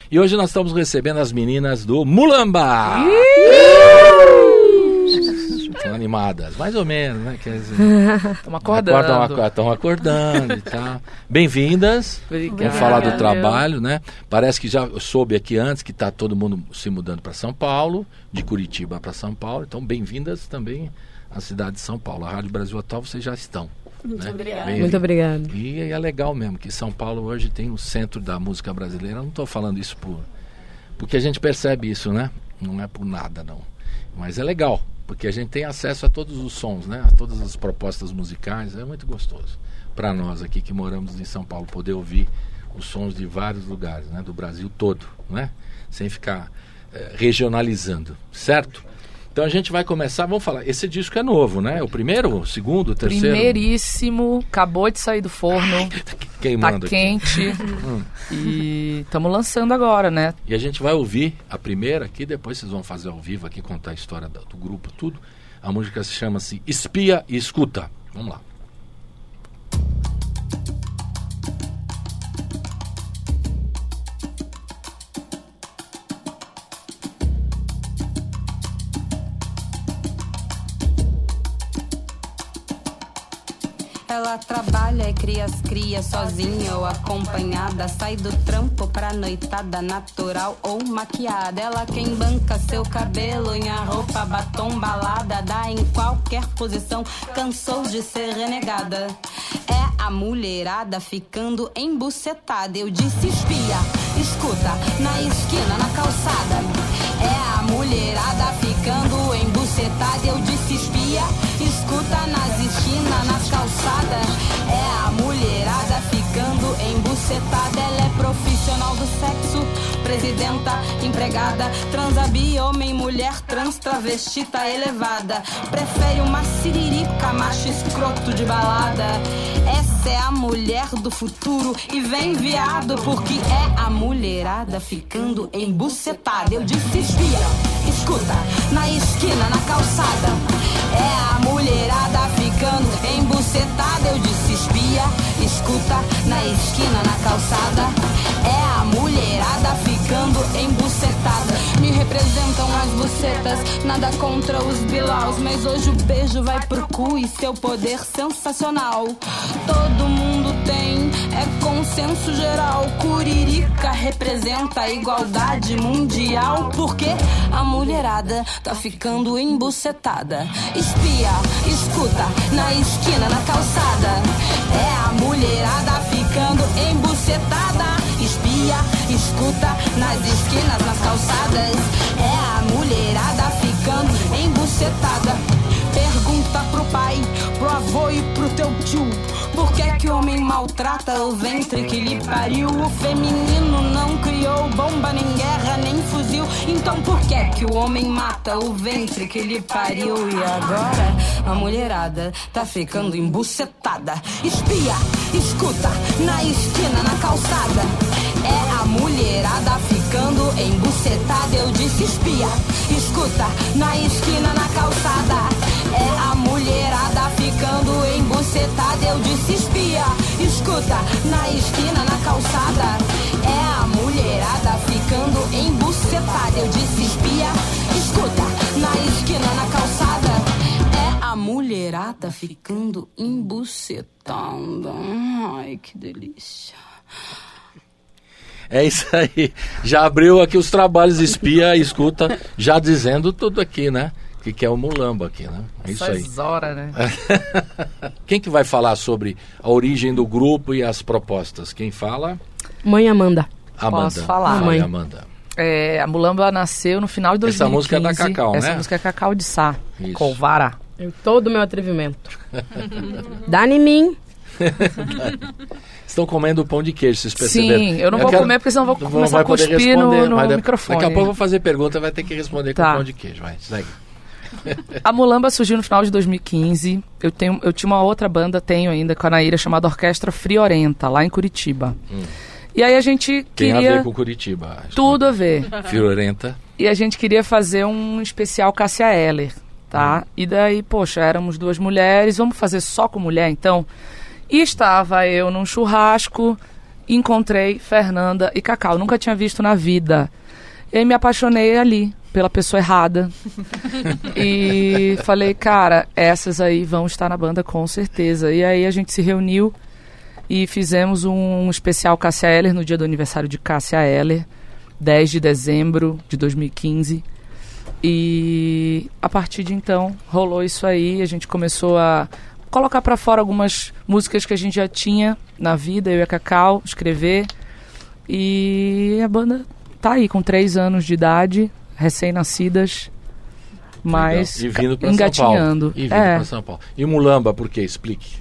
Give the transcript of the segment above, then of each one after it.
E hoje nós estamos recebendo as meninas do Mulamba. Estão animadas, mais ou menos, né? Estão acordando. Estão acordando e tal. Bem-vindas. Vamos falar do trabalho, né? Parece que já soube aqui antes que está todo mundo se mudando para São Paulo, de Curitiba para São Paulo. Então, bem-vindas também à cidade de São Paulo. A Rádio Brasil Atual, vocês já estão. Muito obrigada. Muito obrigada. E é legal mesmo que São Paulo hoje tem o centro da música brasileira. Eu não estou falando isso porque a gente percebe isso, né? Não é por nada, não. Mas é legal, porque a gente tem acesso a todos os sons, né? A todas as propostas musicais. É muito gostoso para nós aqui que moramos em São Paulo poder ouvir os sons de vários lugares, né? Do Brasil todo, né? Sem ficar regionalizando, certo? Então a gente vai começar, vamos falar, esse disco é novo, né? O primeiro, o segundo, o terceiro? Primeiríssimo, acabou de sair do forno, queimando, tá quente e estamos lançando agora, né? E a gente vai ouvir a primeira aqui, depois vocês vão fazer ao vivo aqui, contar a história do grupo, tudo. A música se chama-se Espia e Escuta. Vamos lá. Ela trabalha e cria as crias sozinha ou acompanhada. Sai do trampo pra noitada, natural ou maquiada. Ela quem banca seu cabelo em a roupa, batom, balada. Dá em qualquer posição, cansou de ser renegada. É a mulherada ficando embucetada. Eu disse espia, escuta, na esquina, na calçada. É a mulherada ficando embucetada. Eu disse espia, escuta, nas esquinas, nas calçadas. É a mulherada ficando embucetada. Ela é profissional do sexo, presidenta, empregada, transa bi, homem, mulher, trans, travestita, elevada. Prefere uma siririca, macho escroto de balada. Essa é a mulher do futuro e vem viado, porque é a mulherada ficando embucetada. Eu disse espia, escuta, na esquina, na calçada. É a mulherada ficando embucetada. Eu disse espia, escuta, na esquina, na calçada. É a mulherada ficando embucetada. Me representam as bucetas, nada contra os bilaus, mas hoje o beijo vai pro cu e seu poder sensacional. Todo mundo tem, é consenso geral. Curirica representa a igualdade mundial, porque a mulherada tá ficando embucetada. Espia, escuta, na esquina, na calçada. É a mulherada ficando embucetada. Espia, escuta, nas esquinas, nas calçadas. É a mulherada ficando embucetada. Pergunta pro pai, pro avô e pro teu tio: por que é que o homem maltrata o ventre que lhe pariu? O feminino não criou bomba, nem guerra, nem fuzil. Então por que é que o homem mata o ventre que lhe pariu? E agora a mulherada tá ficando embucetada. Espia, escuta, na esquina, na calçada. É a mulherada ficando embucetada. Eu disse espia, escuta, na esquina, na calçada. É a mulherada ficando embucetada. Eu disse espia, escuta, na esquina, na calçada. É a mulherada ficando embucetada. Eu disse espia, escuta, na esquina, na calçada. É a mulherada ficando embucetada. Ai, que delícia. É isso aí. Já abriu aqui os trabalhos Espia e Escuta, já dizendo tudo aqui, né? Que é o Mulamba aqui, né? É isso aí. Horas, né? Quem que vai falar sobre a origem do grupo e as propostas? Quem fala? Mãe Amanda. Amanda. Posso falar? Mãe Amanda. A Mulamba nasceu no final de 2015. Essa música é da Cacau, né? Essa música é Cacau de Sá, Isso. Colvara. Em todo o meu atrevimento. Dá em mim. Estão comendo pão de queijo, vocês perceberam? Sim, eu não vou comer porque senão vou começar a cuspir no microfone. Daqui a pouco eu vou fazer pergunta, vai ter que responder com pão de queijo. Vai, segue. A Mulamba surgiu no final de 2015. Eu tinha uma outra banda, tenho ainda, com a Naíra, chamada Orquestra Friorenta, lá em Curitiba. E aí a gente queria... Tem a ver com Curitiba. Tudo a ver. Friorenta. E a gente queria fazer um especial Cássia Eller, tá? E daí, poxa, éramos duas mulheres, vamos fazer só com mulher, então? E estava eu num churrasco encontrei Fernanda e Cacau. Nunca tinha visto na vida. E aí me apaixonei ali, pela pessoa errada. E falei, cara, essas aí vão estar na banda com certeza. E aí a gente se reuniu e fizemos um especial Cássia Eller no dia do aniversário de Cássia Eller, 10 de dezembro de 2015. E a partir de então rolou isso aí, a gente começou a colocar pra fora algumas músicas que a gente já tinha na vida, eu e a Cacau, escrever. E a banda tá aí com 3 anos de idade, recém-nascidas, mas e vindo pra engatinhando. São Paulo. E vindo pra São Paulo. E Mulamba, por quê? Explique.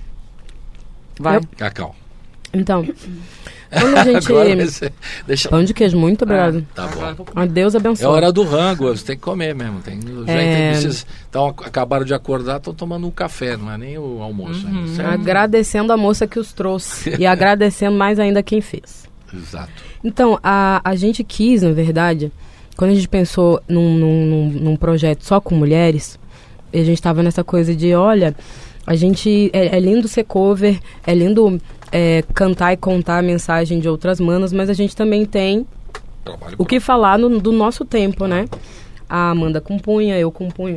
Vai. Cacau. Então, quando a gente... Deixa... Pão de queijo, muito obrigado. Tá bom. A Deus abençoe. É hora do rango, você tem que comer mesmo. Vocês acabaram de acordar, estão tomando um café, não é nem o almoço ainda, certo? Agradecendo a moça que os trouxe e agradecendo mais ainda quem fez. Exato. Então, a gente quis, na verdade, quando a gente pensou num projeto só com mulheres, a gente estava nessa coisa de, olha, a gente, é lindo ser cover, é lindo cantar e contar a mensagem de outras manas, mas a gente também tem o que falar do nosso tempo, né? A Amanda compunha, eu compunho.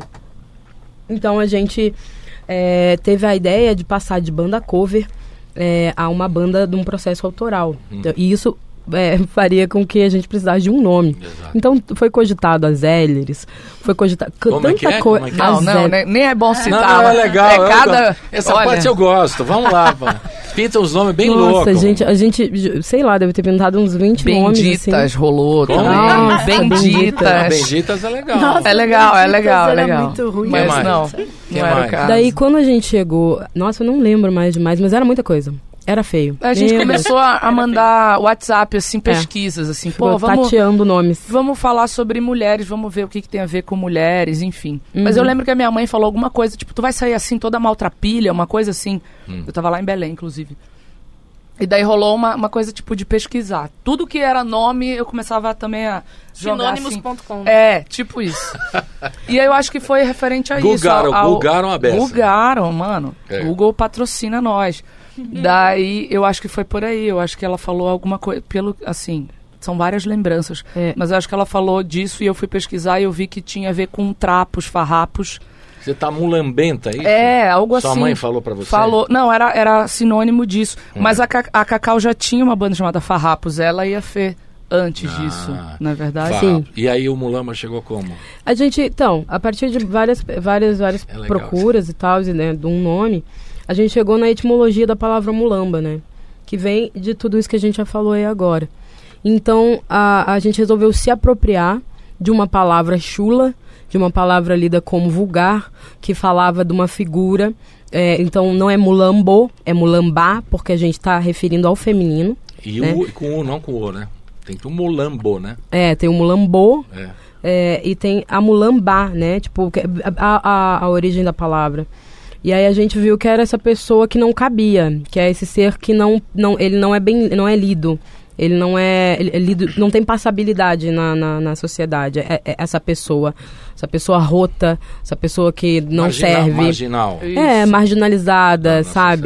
Então a gente teve a ideia de passar de banda cover a uma banda de um processo autoral. Então, e isso faria com que a gente precisasse de um nome. Exato. Então foi cogitado as Elleres, foi cogitado tanta coisa. Não, nem é bom citar. Não, é legal. Cada... Essa parte eu gosto. Vamos lá, pinta uns nomes bem loucos. Nossa, a gente, sei lá, deve ter pintado uns 20 nomes. Benditas assim. Rolou também. Nossa, Benditas. Benditas é legal. Nossa, é legal. Muito ruim. Mas não era o caso. Daí quando a gente chegou, nossa, eu não lembro mais demais, mas era muita coisa. Era feio. A gente começou a mandar WhatsApp, assim, pesquisas, assim. Pô, vamos... tateando nomes. Vamos falar sobre mulheres, vamos ver o que tem a ver com mulheres, enfim. Mas eu lembro que a minha mãe falou alguma coisa, tipo, tu vai sair assim, toda maltrapilha, uma coisa assim. Eu tava lá em Belém, inclusive. E daí rolou uma coisa, tipo, de pesquisar. Tudo que era nome, eu começava também a jogar Sinônimos.com. assim. Tipo isso. E aí eu acho que foi referente a isso. Googaram a beça. Googaram, mano. Google patrocina nós. Daí, eu acho que foi por aí. Eu acho que ela falou alguma coisa, assim, são várias lembranças. Mas eu acho que ela falou disso e eu fui pesquisar e eu vi que tinha a ver com trapos, farrapos. Você tá mulambenta, isso? Algo assim. Sua mãe falou pra você? Falou. Não, era sinônimo disso. Mas a Cacau já tinha uma banda chamada Farrapos. Ela e a Fê antes disso, na verdade. Sim. E aí o Mulamba chegou como? A gente, então, a partir de várias procuras e tal, né, de um nome, a gente chegou na etimologia da palavra mulamba, né? Que vem de tudo isso que a gente já falou aí agora. Então, a gente resolveu se apropriar de uma palavra chula, de uma palavra lida como vulgar, que falava de uma figura. Então, não é mulambo, é mulambá, porque a gente está referindo ao feminino. E né? Com o, não com o, né? Tem que o mulambo, né? Tem o mulambô e tem a mulambá, né? Tipo, a origem da palavra. E aí a gente viu que era essa pessoa que não cabia, que é esse ser que ele não é lido. Ele não é lido, não tem passabilidade na sociedade. Essa pessoa rota, essa pessoa que não serve. Marginal. Marginalizada, sabe?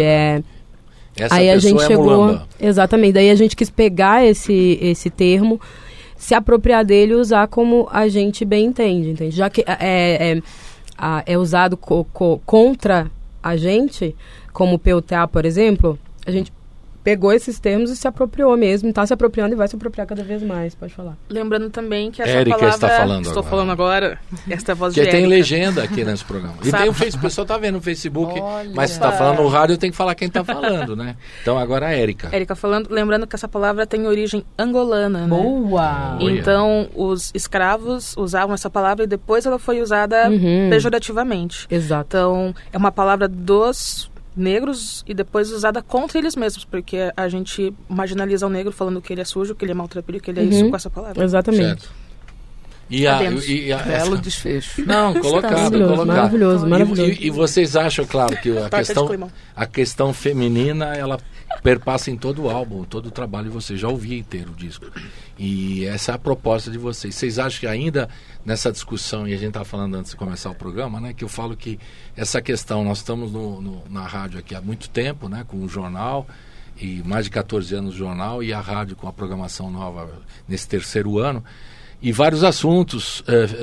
Essa aí a gente chegou, mulamba. Exatamente. Daí a gente quis pegar esse termo, se apropriar dele e usar como a gente bem entende? Já que é usado contra a gente, como PUTA, por exemplo, a gente pegou esses termos e se apropriou mesmo, está se apropriando e vai se apropriar cada vez mais, pode falar. Lembrando também que essa Érica palavra... está falando Estou agora. falando agora, esta voz de Porque tem Érica. legenda aqui nesse programa. E tem o Facebook, o pessoal está vendo no Facebook, mas se está falando no rádio, tem que falar quem está falando, né? Então agora a Érica. Érica falando, lembrando que essa palavra tem origem angolana, né? Boa! Então, os escravos usavam essa palavra e depois ela foi usada pejorativamente. Exato. Então, é uma palavra dos negros e depois usada contra eles mesmos, porque a gente marginaliza o negro falando que ele é sujo, que ele é maltrapilho, que ele é isso com essa palavra. Exatamente. Certo. Belo desfecho. Não, colocado. Maravilhoso. E vocês acham, claro, que a questão feminina, ela perpassa em todo o álbum, todo o trabalho de vocês. Já ouvi inteiro o disco. E essa é a proposta de vocês. Vocês acham que ainda nessa discussão, e a gente estava falando antes de começar o programa, né, que eu falo que essa questão, nós estamos na rádio aqui há muito tempo, né, com o jornal, e mais de 14 anos no jornal, e a rádio com a programação nova nesse 3º ano, e vários assuntos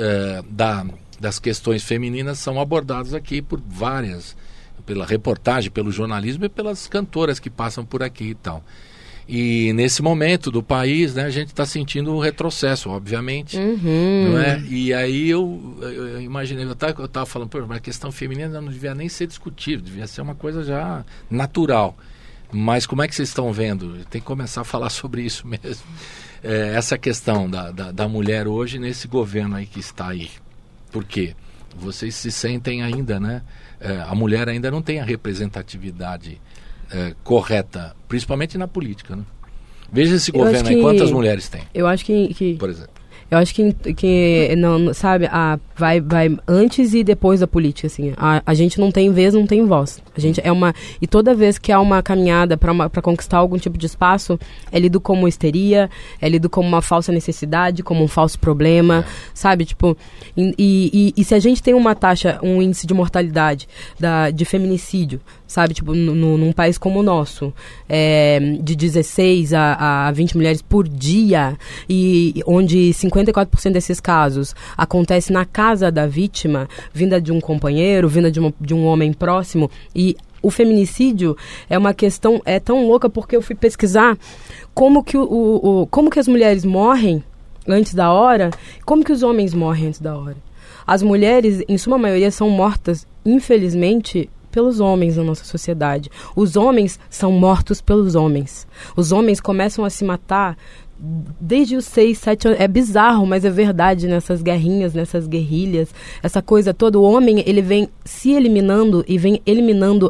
das questões femininas são abordados aqui por várias, pela reportagem, pelo jornalismo e pelas cantoras que passam por aqui e tal. E nesse momento do país, né, a gente está sentindo um retrocesso, obviamente, não é? E aí eu imaginei, eu estava falando, pô, mas a questão feminina não devia nem ser discutida, devia ser uma coisa já natural. Mas como é que vocês estão vendo? Tem que começar a falar sobre isso mesmo. Essa questão da mulher hoje nesse governo aí que está aí. Por quê? Vocês se sentem ainda, né? A mulher ainda não tem a representatividade correta, principalmente na política, né? Veja esse governo aí, quantas mulheres tem? Eu acho que por exemplo. Eu acho que não, sabe, vai antes e depois da política, assim. A gente não tem vez, não tem voz. A gente e toda vez que há uma caminhada para conquistar algum tipo de espaço, é lido como histeria, é lido como uma falsa necessidade, como um falso problema, sabe? Tipo, e se a gente tem um índice de mortalidade de feminicídio, sabe? Tipo, num país como o nosso, de 16 a 20 mulheres por dia, e onde 54% desses casos acontece na casa da vítima, vinda de um companheiro, vinda de um homem próximo. E o feminicídio é uma questão tão louca, porque eu fui pesquisar como que as mulheres morrem antes da hora, como que os homens morrem antes da hora. As mulheres, em sua maioria, são mortas, infelizmente, pelos homens na nossa sociedade. Os homens são mortos pelos homens. Os homens começam a se matar desde os 6, 7 anos. É bizarro, mas é verdade, nessas guerrinhas, nessas guerrilhas, essa coisa toda. O homem, ele vem se eliminando e vem eliminando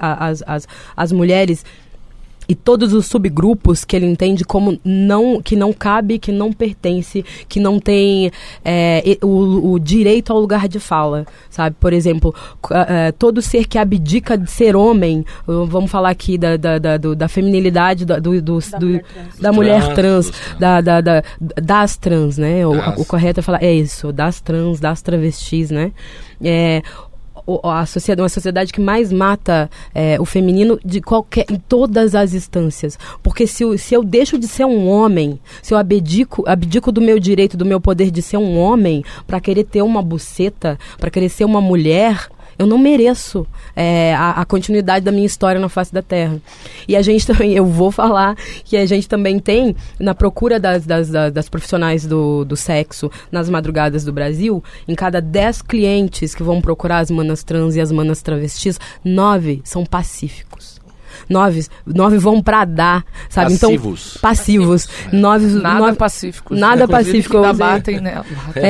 as mulheres e todos os subgrupos que ele entende como que não cabe, que não pertence, que não tem o direito ao lugar de fala, sabe? Por exemplo, todo ser que abdica de ser homem, vamos falar aqui da feminilidade da mulher trans, das trans, né? O correto é falar, isso, das trans, das travestis, né? Uma sociedade que mais mata o feminino em todas as instâncias. Porque se eu deixo de ser um homem, se eu abdico do meu direito, do meu poder de ser um homem, para querer ter uma buceta, para querer ser uma mulher, eu não mereço a continuidade da minha história na face da Terra. E a gente também, eu vou falar que a gente também tem, na procura das profissionais do sexo nas madrugadas do Brasil, em cada 10 clientes que vão procurar as manas trans e as manas travestis, 9 são pacíficos. 9 vão pra dar, sabe? Passivos. Então, passivos. 9 pacíficos. Nada pacífico. Ainda batem nela.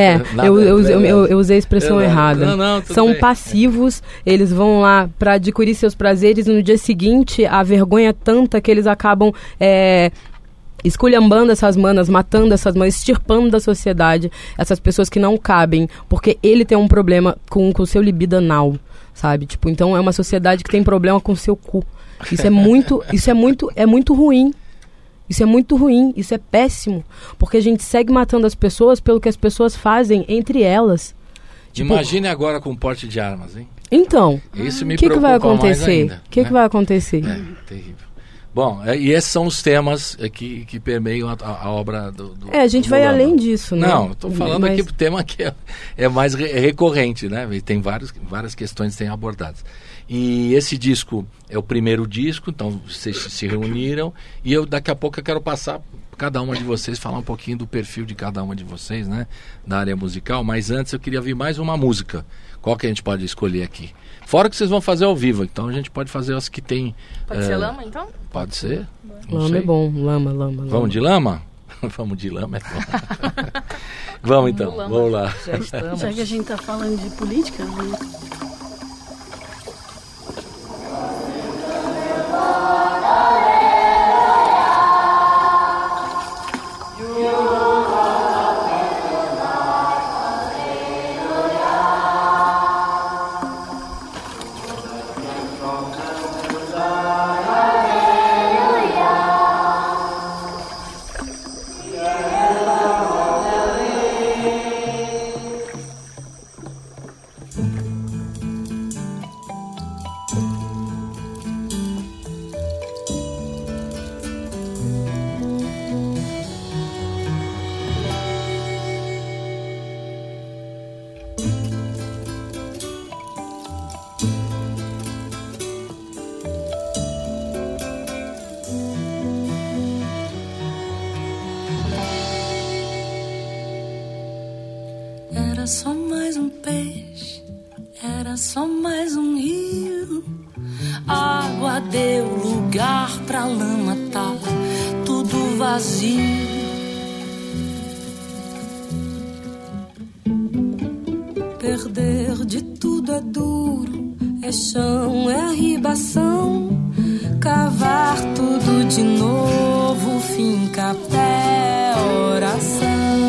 Eu usei a expressão errada. São bem. Passivos, eles vão lá pra adquirir seus prazeres e no dia seguinte a vergonha é tanta que eles acabam esculhambando essas manas, matando essas manas, extirpando da sociedade essas pessoas que não cabem, porque ele tem um problema com o seu libido anal, sabe? Tipo, então é uma sociedade que tem problema com o seu cu. Isso é muito ruim. Isso é muito ruim, isso é péssimo. Porque a gente segue matando as pessoas pelo que as pessoas fazem entre elas. Tipo, imagine agora com porte de armas, hein? Então, o que vai acontecer? O que vai acontecer? Terrível. Bom, e esses são os temas que permeiam a obra do a gente vai Lama. Além disso, né? Não, estou falando aqui do tema que é mais recorrente, né? E tem várias questões que têm abordadas. E esse disco é o primeiro disco, então vocês se reuniram, e daqui a pouco eu quero passar cada uma de vocês, falar um pouquinho do perfil de cada uma de vocês, né? Da área musical, mas antes eu queria ouvir mais uma música. Qual que a gente pode escolher aqui? Fora que vocês vão fazer ao vivo, então a gente pode fazer as que tem... Pode ser Lama, então? Pode ser. Lama é bom, Lama. Vamos de Lama? Vamos de Lama, é bom. Vamos então, vamos lá. Já que a gente tá falando de política, né? Era só mais um peixe, era só mais um rio. Água deu lugar pra lama, tá tudo vazio. Perder de tudo é duro, é chão, é ribação. Cavar tudo de novo, fim, capé, oração.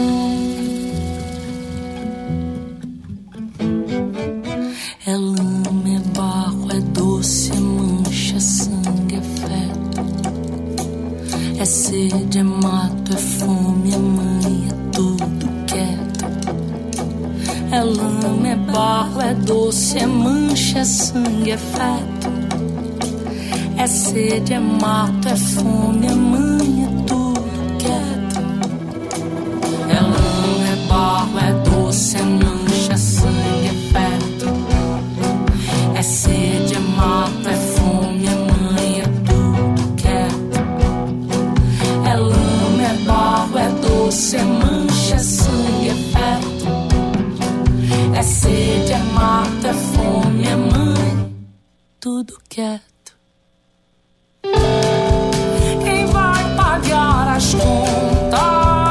É lama, é barro, é doce, é mancha, é sangue, é feto. É sede, é mato, é fome, é mãe, é tudo quieto. É lama, é barro, é doce, é mancha, é sangue, é feto. É sede, é mato, é fome, é mãe, é tudo quieto. É lama, é barro, é doce, é mancha, é sangue, é feto. É sede, é mato, é fome, é mãe, é tudo quieto. É lama, é barro, é doce, é mancha, é sangue, é feto. É sede, é mato, é fome, é mãe, tudo quieto. Quem vai pagar as contas?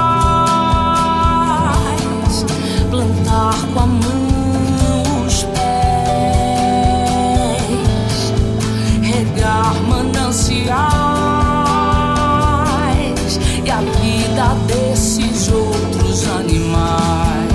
Plantar com a mão os pés, regar mananciais e a vida desses outros animais.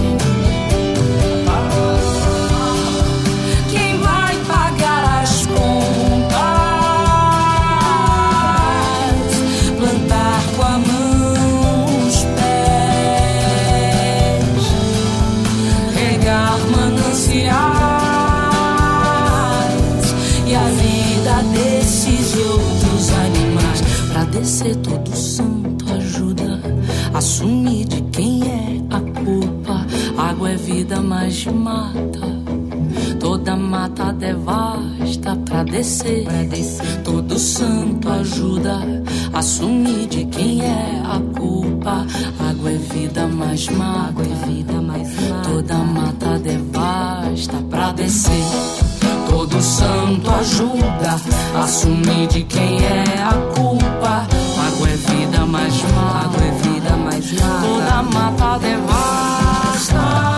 Descer todo santo ajuda a assumir de quem é a culpa. Água é vida, mas mata. Toda mata devasta pra descer. Todo santo ajuda a assumir de quem é a culpa. Água é vida, mas mata. Toda mata devasta pra descer. Todo santo ajuda a assumir de quem é a culpa. Água é vida, mas mata. Água é vida, mas mata. Toda mata devasta.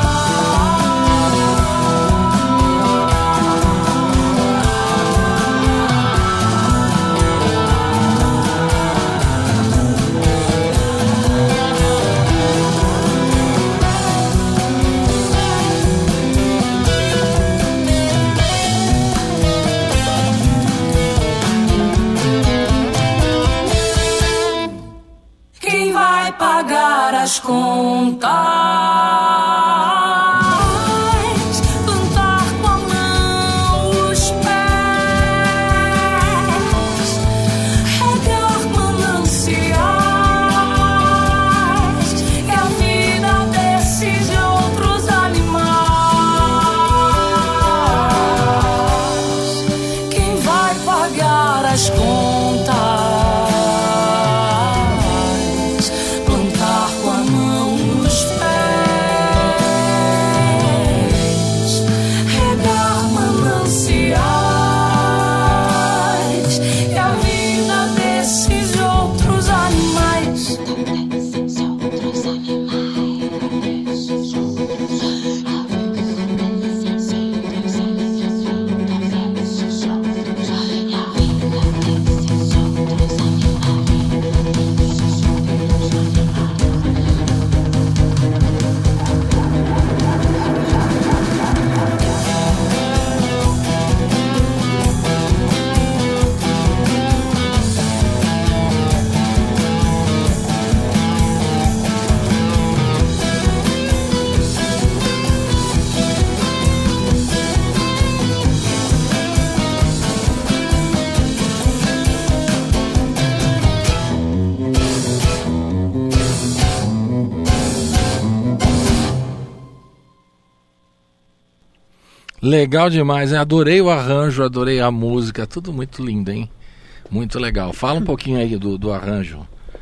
Pagar as contas, plantar com a mão os pés, regar mananciais e a vida desses outros animais. Quem vai pagar as contas? Legal demais, hein? Adorei o arranjo, adorei a música, tudo muito lindo, hein? Muito legal. Fala um pouquinho aí do arranjo,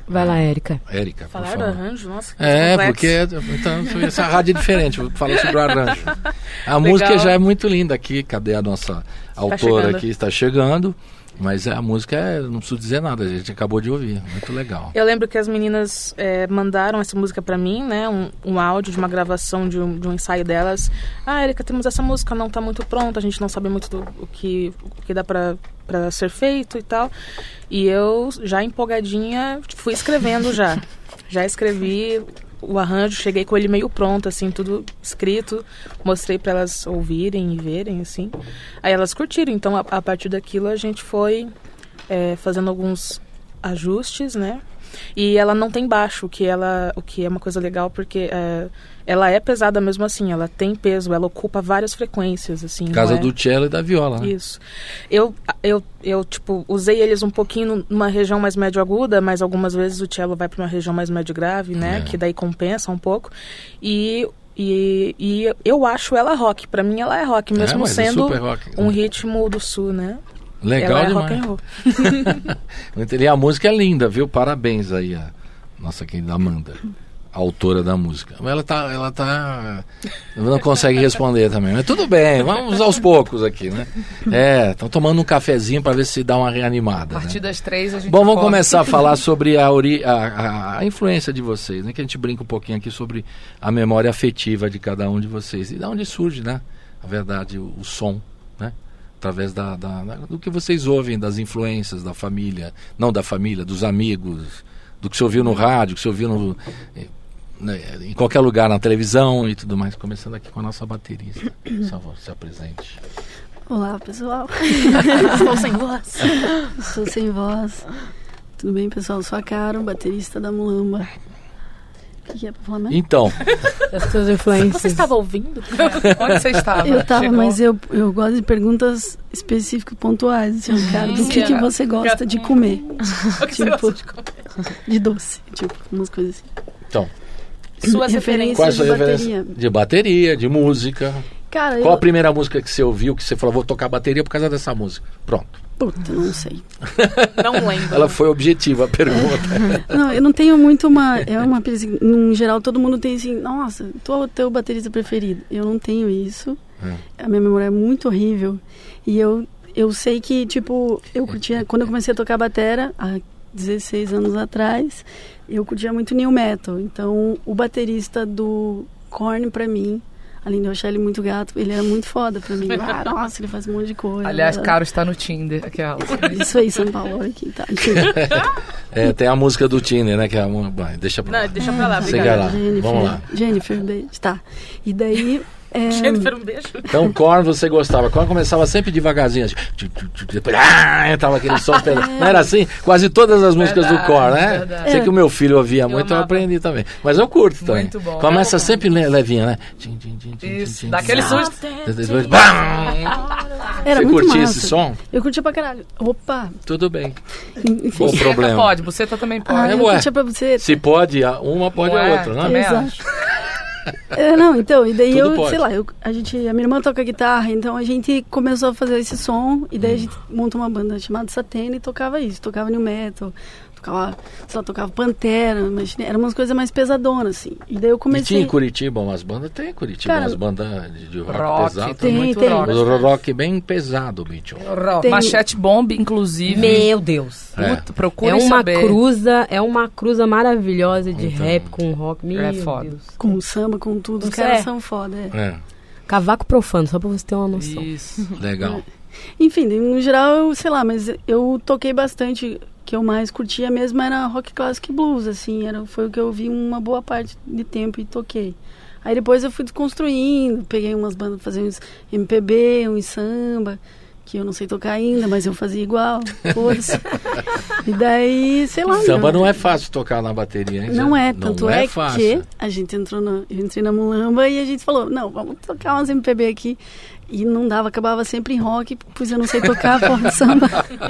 Vai lá, Érica. Érica, por Falar do favor. arranjo, nossa. Porque então, essa rádio é diferente, vou falar sobre o arranjo. A música já é muito linda aqui, cadê a nossa autora chegando. aqui? Está chegando, mas a música não preciso dizer nada, a gente acabou de ouvir, muito legal. Eu lembro que as meninas mandaram essa música pra mim, né? Um áudio de uma gravação de um ensaio delas. Érica, temos essa música, não tá muito pronta, a gente não sabe muito o que dá pra ser feito e tal. E eu, já empolgadinha, fui escrevendo já. Já escrevi o arranjo, cheguei com ele meio pronto, assim, tudo escrito. Mostrei pra elas ouvirem e verem, assim. Aí elas curtiram, então a partir daquilo a gente foi fazendo alguns ajustes, né? E ela não tem baixo, o que é uma coisa legal, porque ela é pesada mesmo assim, ela tem peso, ela ocupa várias frequências, assim. Casa do cello e da viola, né? Isso. Eu tipo, usei eles um pouquinho numa região mais médio-aguda, mas algumas vezes o cello vai para uma região mais médio-grave, né? Que daí compensa um pouco. E eu acho ela rock, pra mim ela é rock, mesmo sendo um ritmo do sul, né? Legal ela demais. É rock and roll. E a música é linda, viu? Parabéns aí a nossa querida Amanda, a autora da música. Ela tá não consegue responder também, mas tudo bem, vamos aos poucos aqui, né? Estão tomando um cafezinho para ver se dá uma reanimada. A partir das 3 a gente Bom, vamos começar a falar sobre a influência de vocês, né? Que a gente brinca um pouquinho aqui sobre a memória afetiva de cada um de vocês e de onde surge, né? A verdade, o som, né? Através do que vocês ouvem, das influências da família, não da família, dos amigos, do que você ouviu no rádio, que você ouviu em qualquer lugar, na televisão e tudo mais. Começando aqui com a nossa baterista. Por favor, se apresente. Olá, pessoal. Estou sem voz. Estou sem voz. Tudo bem, pessoal? Sou a Caro, baterista da Mulamba. O que é pra falar mesmo? Então, Das tuas influências. Você estava ouvindo? Onde você estava? Eu tava, Chegou? mas eu gosto de perguntas específicas, pontuais. Assim, cara, do que você gosta de comer? O que você gosta de comer? De doce, tipo, umas coisas assim. então Suas Referências qual é a sua de referência? bateria. De bateria, de música. Cara, Qual a primeira música que você ouviu que você falou, vou tocar bateria por causa dessa música? Pronto. Puta, não sei. Não lembro. Ela foi objetiva, a pergunta. Não, eu não tenho muito uma... É uma assim, no geral, todo mundo tem assim, nossa, tu é o teu baterista preferido. Eu não tenho isso. A minha memória é muito horrível. E eu sei que, tipo, eu curtia... Quando eu comecei a tocar batera, há 16 anos atrás, eu curtia muito new metal. Então, o baterista do Korn, pra mim, além de eu achar ele muito gato, ele era muito foda pra mim. Nossa, ele faz um monte de coisa. Aliás, Caro está no Tinder. Aquela. Isso aí, São Paulo aqui, tá? Tem a música do Tinder, né? Que é uma... Deixa pra lá. Não, deixa pra lá, Siga obrigada. lá. Jennifer, Vamos lá. Jennifer, beijo. Tá. E daí... Jennifer, um beijo. Então, Korn você gostava. Korn começava sempre devagarzinho. Assim, depois, tava aquele som. Não era assim? Quase todas as músicas do Korn, né? Verdade. Sei que o meu filho ouvia muito, eu amava. aprendi também. Mas eu curto também. Muito bom. Começa sempre levinha, né? Isso, daquele susto. Depois, Era você muito curtia massa. esse som? Eu curtia pra caralho. Opa! Tudo bem. Enfim. Qual o problema? Pode, buceta também pode. Eu Ué. curtia pra você. Se pode, uma pode Ué, a outra, né? também Exato. acho. Não, então, e daí Tudo eu, pode. sei lá, a minha irmã toca guitarra, então a gente começou a fazer esse som, e daí a gente montou uma banda chamada Satena e tocava isso, tocava new metal, tocava Pantera, mas eram umas coisas mais pesadonas, assim. E daí eu E comecei... tinha em Curitiba umas bandas? Tem em Curitiba Cara, umas bandas de rock, Rock, pesado. tem muito tem. rock. O rock bem pesado, bicho. Tem- Machete Bomb, inclusive. Meu Deus. É. Procure É saber. uma cruza maravilhosa de Então. rap com rock. Meu É foda. Deus. Com samba, com tudo, os Você caras é? são foda, Cavaco profano, só pra você ter uma noção. Isso. Legal. Enfim, no geral, sei lá, mas eu toquei bastante. O que eu mais curtia mesmo era rock clássico e blues, assim, foi o que eu vi uma boa parte de tempo e toquei. Aí depois eu fui desconstruindo, peguei umas bandas pra fazer uns MPB, uns samba, que eu não sei tocar ainda, mas eu fazia igual, foda-se. E daí, sei lá... Samba não é fácil tocar na bateria, hein? Não é, tanto é fácil. que a gente eu entrei na Mulamba e a gente falou, não, vamos tocar umas MPB aqui. E não dava, acabava sempre em rock, pois eu não sei tocar porra de samba.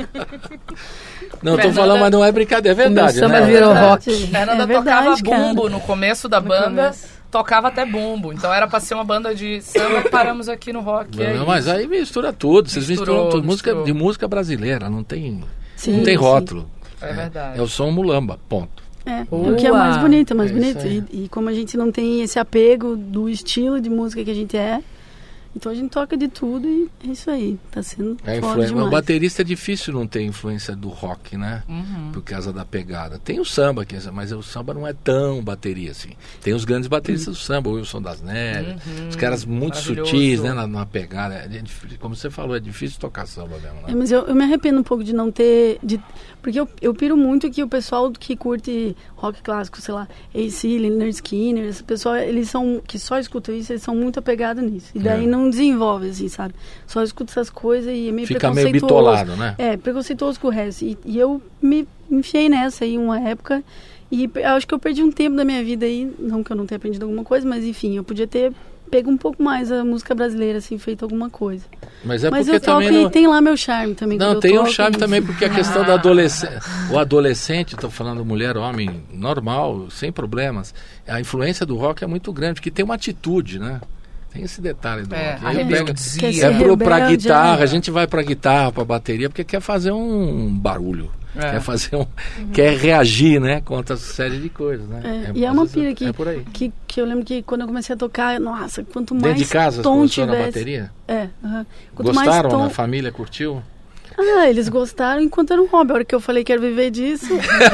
Não, tô falando, mas não é brincadeira, é verdade, O meu samba né? virou rock. Fernanda É verdade, tocava cara. bumbo no começo da banda. começo. Tocava até bumbo. Então era pra ser uma banda de samba e paramos aqui no rock. é Não, mas isso. aí mistura tudo, vocês Misturou, misturam tudo. misturou. Música brasileira, não tem Sim, não tem sim. rótulo. É verdade. É o som mulamba, ponto. O que é mais bonito, é mais É bonito. isso E como a gente não tem esse apego do estilo de música que a gente então a gente toca de tudo e é isso aí. Tá sendo foda demais. O baterista é difícil não ter influência do rock, né? Por causa da pegada. Tem o samba, mas o samba não é tão bateria assim. Tem os grandes bateristas do samba, o Wilson das Neves, os caras muito sutis, né? Na pegada. Como você falou, é difícil tocar samba mesmo, né? Mas eu me arrependo um pouco de não ter... porque eu piro muito que o pessoal que curte rock clássico, sei lá, AC, Lynyrd Skynyrd, esse pessoal, eles são, que só escutam isso, eles são muito apegados nisso. E daí não desenvolve, assim, sabe? Só escuta essas coisas e é meio fica preconceituoso. meio bitolado, né? Preconceituoso com o resto. E eu me enfiei nessa aí uma época e acho que eu perdi um tempo da minha vida aí, não que eu não tenha aprendido alguma coisa, mas enfim, eu podia ter pego um pouco mais a música brasileira, assim, feito alguma coisa. Mas porque eu também toco e tem lá meu charme também. Não, tem um charme também, porque a questão da adolescente, o adolescente, estou falando mulher, homem, normal, sem problemas, a influência do rock é muito grande, porque tem uma atitude, né? Tem esse detalhe do rock. A rebeldia. Pra guitarra, a gente vai pra guitarra, pra bateria, porque quer fazer um barulho. Quer fazer quer reagir, né? Contra essa série de coisas, né? E é uma pira que eu lembro que quando eu comecei a tocar, nossa, quanto mais dentro de casa, tom tivesse... na bateria? Quanto gostaram? Mais tom... A família curtiu? Eles gostaram enquanto era um hobby. A hora que eu falei que quero viver disso.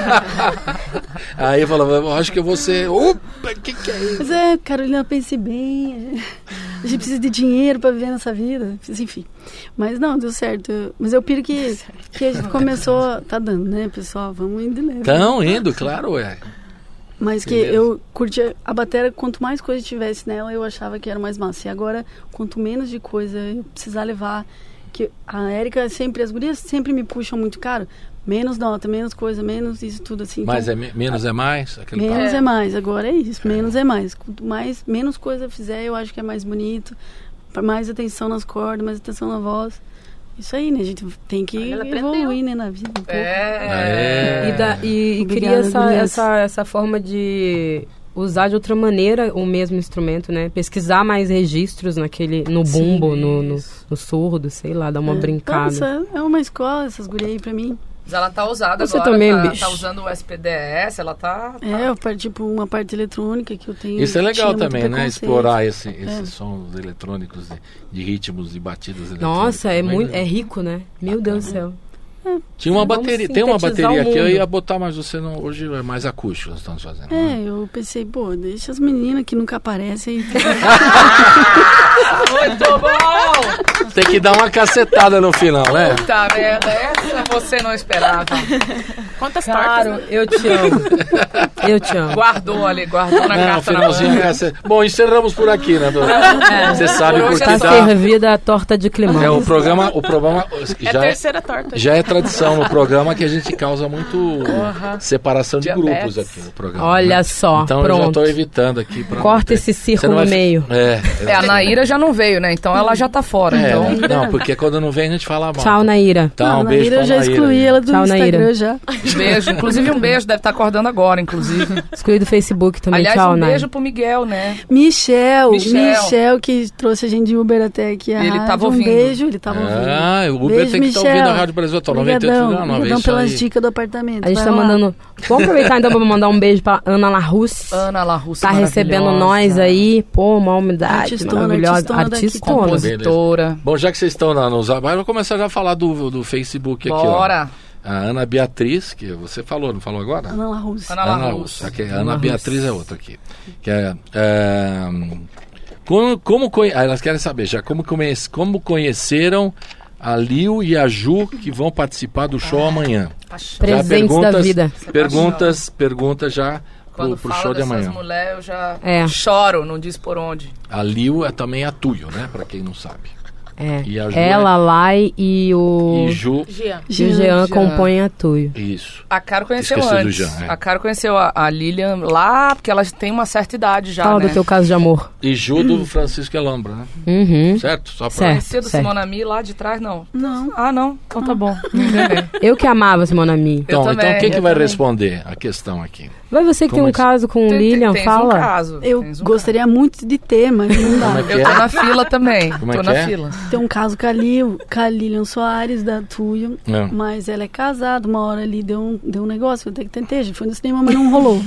Aí falou, acho que eu vou ser. Opa, que é isso? Mas Carolina, pense bem. A gente precisa de dinheiro pra viver nessa vida. Enfim. Mas não, deu certo. Mas eu piro que a gente começou. Tá dando, né, pessoal? Vamos indo leve. Estão indo, claro, Mas que eu curtia a bateria, quanto mais coisa tivesse nela, eu achava que era mais massa. E agora, quanto menos de coisa eu precisar levar. Que a Érica sempre, as gurias sempre me puxam muito, cara, menos nota, menos coisa, menos isso tudo assim. Mas então, menos é mais? Menos é mais, agora é isso, menos é mais. Quanto menos coisa eu fizer, eu acho que é mais bonito, mais atenção nas cordas, mais atenção na voz. Isso aí, né, a gente tem que evoluir, né, na vida. Um pouco. E cria essa forma de usar de outra maneira o mesmo instrumento, né? Pesquisar mais registros no bumbo, no surdo, sei lá, dar uma brincada. Nossa, é uma escola essas gurias aí pra mim. Mas ela tá usada Você agora, também, bicho. Tá usando o SPDS, ela tá... tipo uma parte eletrônica que eu tenho. Isso é legal também, né? Explorar esses sons eletrônicos de ritmos e batidas eletrônicas. Nossa, é rico, né? Meu Deus do céu. Tinha uma bateria, tem uma bateria aqui, eu ia botar, mas você não, hoje é mais acústico nós estamos fazendo. Eu pensei, deixa as meninas que nunca aparecem aí. Muito bom! Tem que dar uma cacetada no final, né? Puta merda, essa você não esperava. Quantas Claro, tortas, né? eu te amo. Eu te amo. Guardou na carta finalzinho na cacete. Bom, encerramos por aqui, né? Você sabe Por hoje porque Tá servida a torta de climão. o programa É a terceira torta. já é tradição no programa que a gente causa muito separação de grupos aqui no programa. Olha só, então pronto. eu já estou evitando aqui. Corta esse círculo no meio. A Naíra já não veio, né? Então ela já tá fora. Então... Não, porque quando não vem a gente fala mal. Tchau, Naíra. Então, um beijo pra Naíra. Eu já excluí ela do Tchau, Instagram Naíra. já. Beijo. Inclusive um beijo, deve estar acordando agora, inclusive. Excluí do Facebook também. Aliás, Tchau, um Naíra. beijo pro Miguel, né? Michel que trouxe a gente de Uber até aqui. Ele tava ouvindo. Beijo, ele tava ouvindo. O Uber beijo, tem que estar ouvindo a Rádio Brasil Atual 98,9. Obrigadão pelas dicas do apartamento. A gente tá mandando... Vamos aproveitar então pra mandar um beijo pra Ana Larusse. Ana Larusse, tá recebendo nós aí. Pô, uma umidade maravilhosa. Artistona. Compositora. Bom, já que vocês estão nos abaixo, eu vou começar já a falar do Facebook aqui. Bora. A Ana Beatriz, que você falou, não falou agora? Ana Larusse. Ana Larusse. Aqui, Ana Beatriz é outra aqui. Que elas querem saber já como conheceram a Lil e a Ju, que vão participar do show amanhã. Presentes da vida. Perguntas já Quando pro fala show de amanhã. dessas mulheres, eu já choro, não diz por onde. A Lil é também a Tuyo, né? Pra quem não sabe. E a Ju ela, Lai e o... E Ju. Jean compõem a Tuyo. Isso. A Caro conheceu Esqueci antes. do Jean, A Caro conheceu a Lilian lá, porque elas têm uma certa idade já, Fala né? do teu caso de amor. E Ju do Francisco Elambra, né? Uhum. Certo? Só pra... Certo. Conhecia do Simonami lá de trás, não? Não. Ah, não? Então tá bom. Eu que amava Simona Mi. Então quem que vai responder a questão aqui? Vai você que tem um caso com o Lilian, fala. Um caso. Eu gostaria muito de ter, mas não dá. Como é que Eu tô na fila também. Como é tô que na é? fila. tem um caso com a Lilian Soares, da Tuyo, mas ela é casada, uma hora ali deu um negócio, eu até que tentei, a gente foi no cinema, mas não rolou.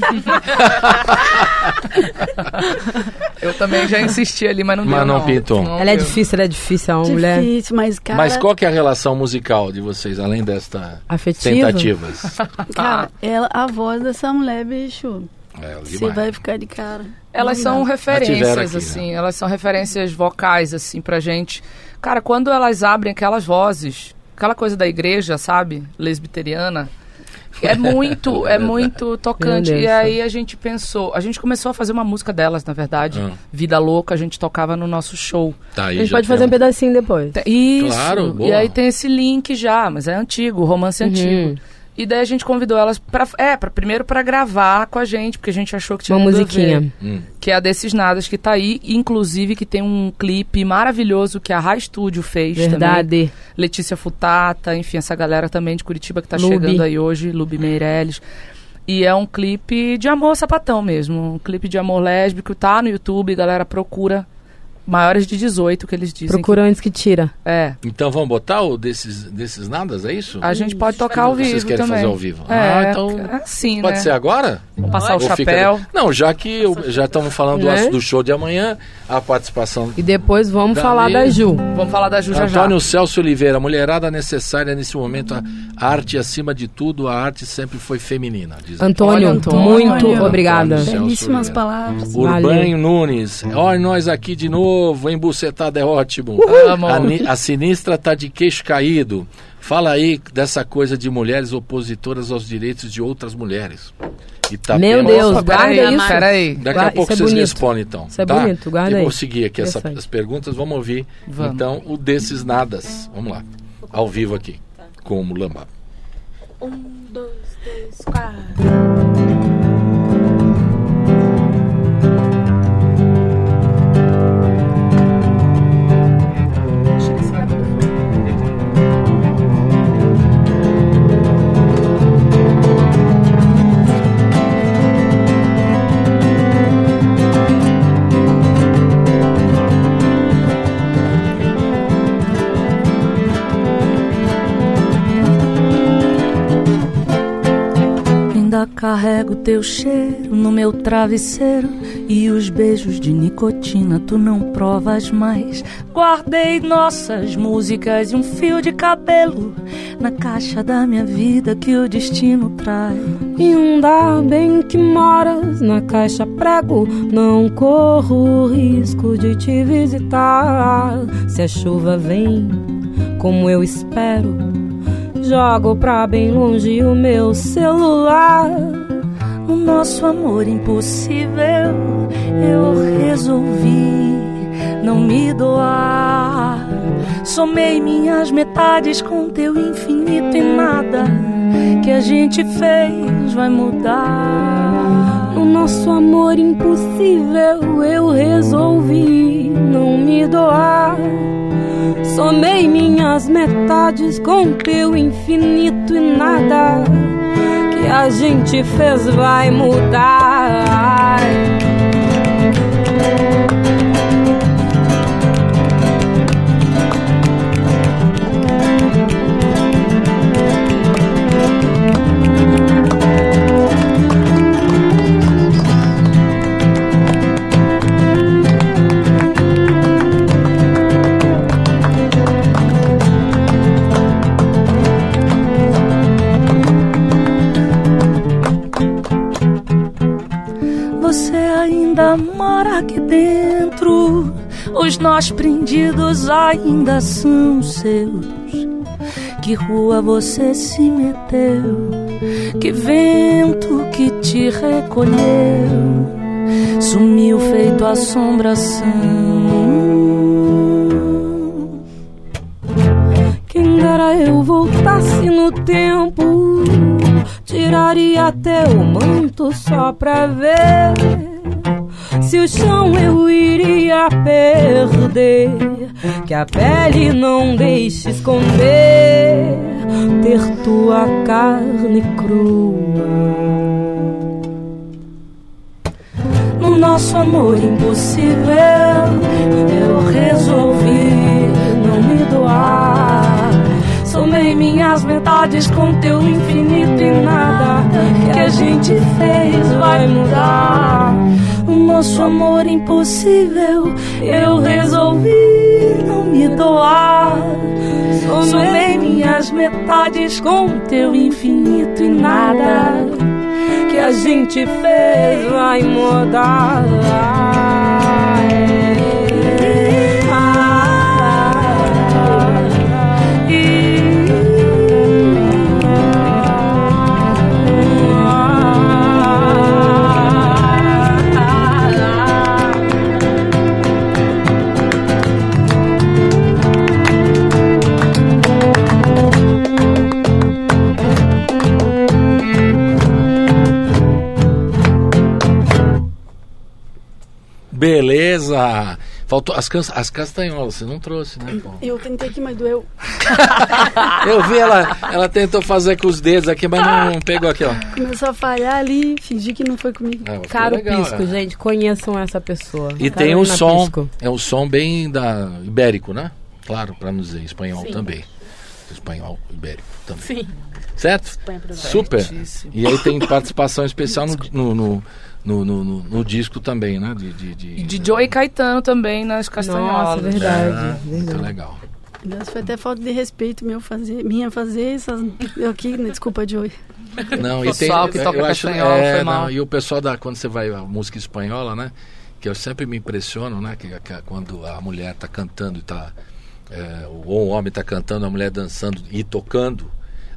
Eu também já insisti ali, mas não deu, não pintou. Ela é difícil, a mulher. Difícil, mas, cara... Mas qual que é a relação musical de vocês, além desta afetiva? Tentativas? Cara, a voz dessa mulher, bicho, você vai ficar de cara. Elas são referências, aqui, assim, né? Elas são referências vocais, assim, pra gente. Cara, quando elas abrem aquelas vozes, aquela coisa da igreja, sabe? Lesbiteriana, é muito tocante. E aí a gente começou a fazer uma música delas, na verdade. Vida Louca, a gente tocava no nosso show. Tá, aí a gente pode fazer um pedacinho depois. Isso. Claro, boa. E aí tem esse link já, mas é antigo, romance antigo. E daí a gente convidou elas primeiro pra gravar com a gente, porque a gente achou que tinha uma tudo musiquinha. A ver, que é a Desses Nadas, que tá aí, inclusive que tem um clipe maravilhoso que a Rai Studio fez. Verdade. Também. Letícia Futata, enfim, essa galera também de Curitiba que tá chegando aí hoje, Lubi Meirelles. E é um clipe de amor sapatão mesmo, um clipe de amor lésbico, tá no YouTube, galera procura. Maiores de 18, que eles dizem. Procura antes que tira. Então vamos botar o desses nadas, é isso? A gente pode tocar ao vivo também. Vocês querem fazer ao vivo? Então... Assim, pode ser agora? Vamos passar o chapéu. Não, já que já estamos falando do show de amanhã, a participação... E depois vamos falar da Ju. Vamos falar da Ju já. Antônio Celso Oliveira, mulherada necessária nesse momento, a arte acima de tudo, a arte sempre foi feminina. Antônio, muito obrigada. Belíssimas palavras. Urbanho Nunes, olha nós aqui de novo. Embucetada é ótimo. A sinistra tá de queixo caído. Fala aí dessa coisa de mulheres opositoras aos direitos de outras mulheres. Meu Deus, guarda isso. Peraí. Daqui a pouco vocês respondem, então. Isso é bonito, guarda aí. Eu vou seguir aqui as perguntas, vamos ouvir. Então, o Desses Nadas. Vamos lá. Ao vivo aqui, com o Mulambá. 1, 2, 3, 4... Carrego teu cheiro no meu travesseiro e os beijos de nicotina tu não provas mais. Guardei nossas músicas e um fio de cabelo na caixa da minha vida que o destino traz. E um dar bem que moras na caixa prego, não corro o risco de te visitar. Se a chuva vem como eu espero, jogo pra bem longe o meu celular. No nosso amor impossível eu resolvi não me doar. Somei minhas metades com teu infinito e nada que a gente fez vai mudar. No nosso amor impossível eu resolvi não me doar. Somei minhas metades com teu infinito e nada que a gente fez vai mudar. Mora aqui dentro, os nós prendidos ainda são seus. Que rua você se meteu, que vento que te recolheu, sumiu feito assombração. Quem dera eu voltasse no tempo, tiraria até o manto só pra ver se o chão eu iria perder, que a pele não deixe esconder, ter tua carne crua. No nosso amor impossível eu resolvi não metades com teu infinito e nada que a gente fez vai mudar. O nosso amor impossível, eu resolvi não me doar. Somei minhas metades com teu infinito e nada que a gente fez vai mudar. Beleza! Faltou as castanholas, você não trouxe, né, Paulo? Eu tentei aqui, mas doeu. Eu vi ela tentou fazer com os dedos aqui, mas não pegou aqui, ó. Começou a falhar ali, fingi que não foi comigo. Caro legal, Pisco, gente, conheçam essa pessoa. E Carolina tem um som, Pisco. é um som bem ibérico, né? Claro, para não dizer espanhol. Sim. Também. Espanhol, ibérico também. Sim. Certo? Espanha por exemplo. Super. Certíssimo. E aí tem participação especial no disco também, né? De Joey Caetano também nas castanholas. Nossa, verdade. Muito verdade. legal. Deus, foi até falta de respeito minha fazer essas... Eu aqui, né, desculpa, Joey. Não, O pessoal que toca castanhola foi mal. E o pessoal quando você vai a música espanhola, né? Que eu sempre me impressiono, né? Que quando a mulher tá cantando e tá... ou o homem tá cantando, a mulher dançando e tocando,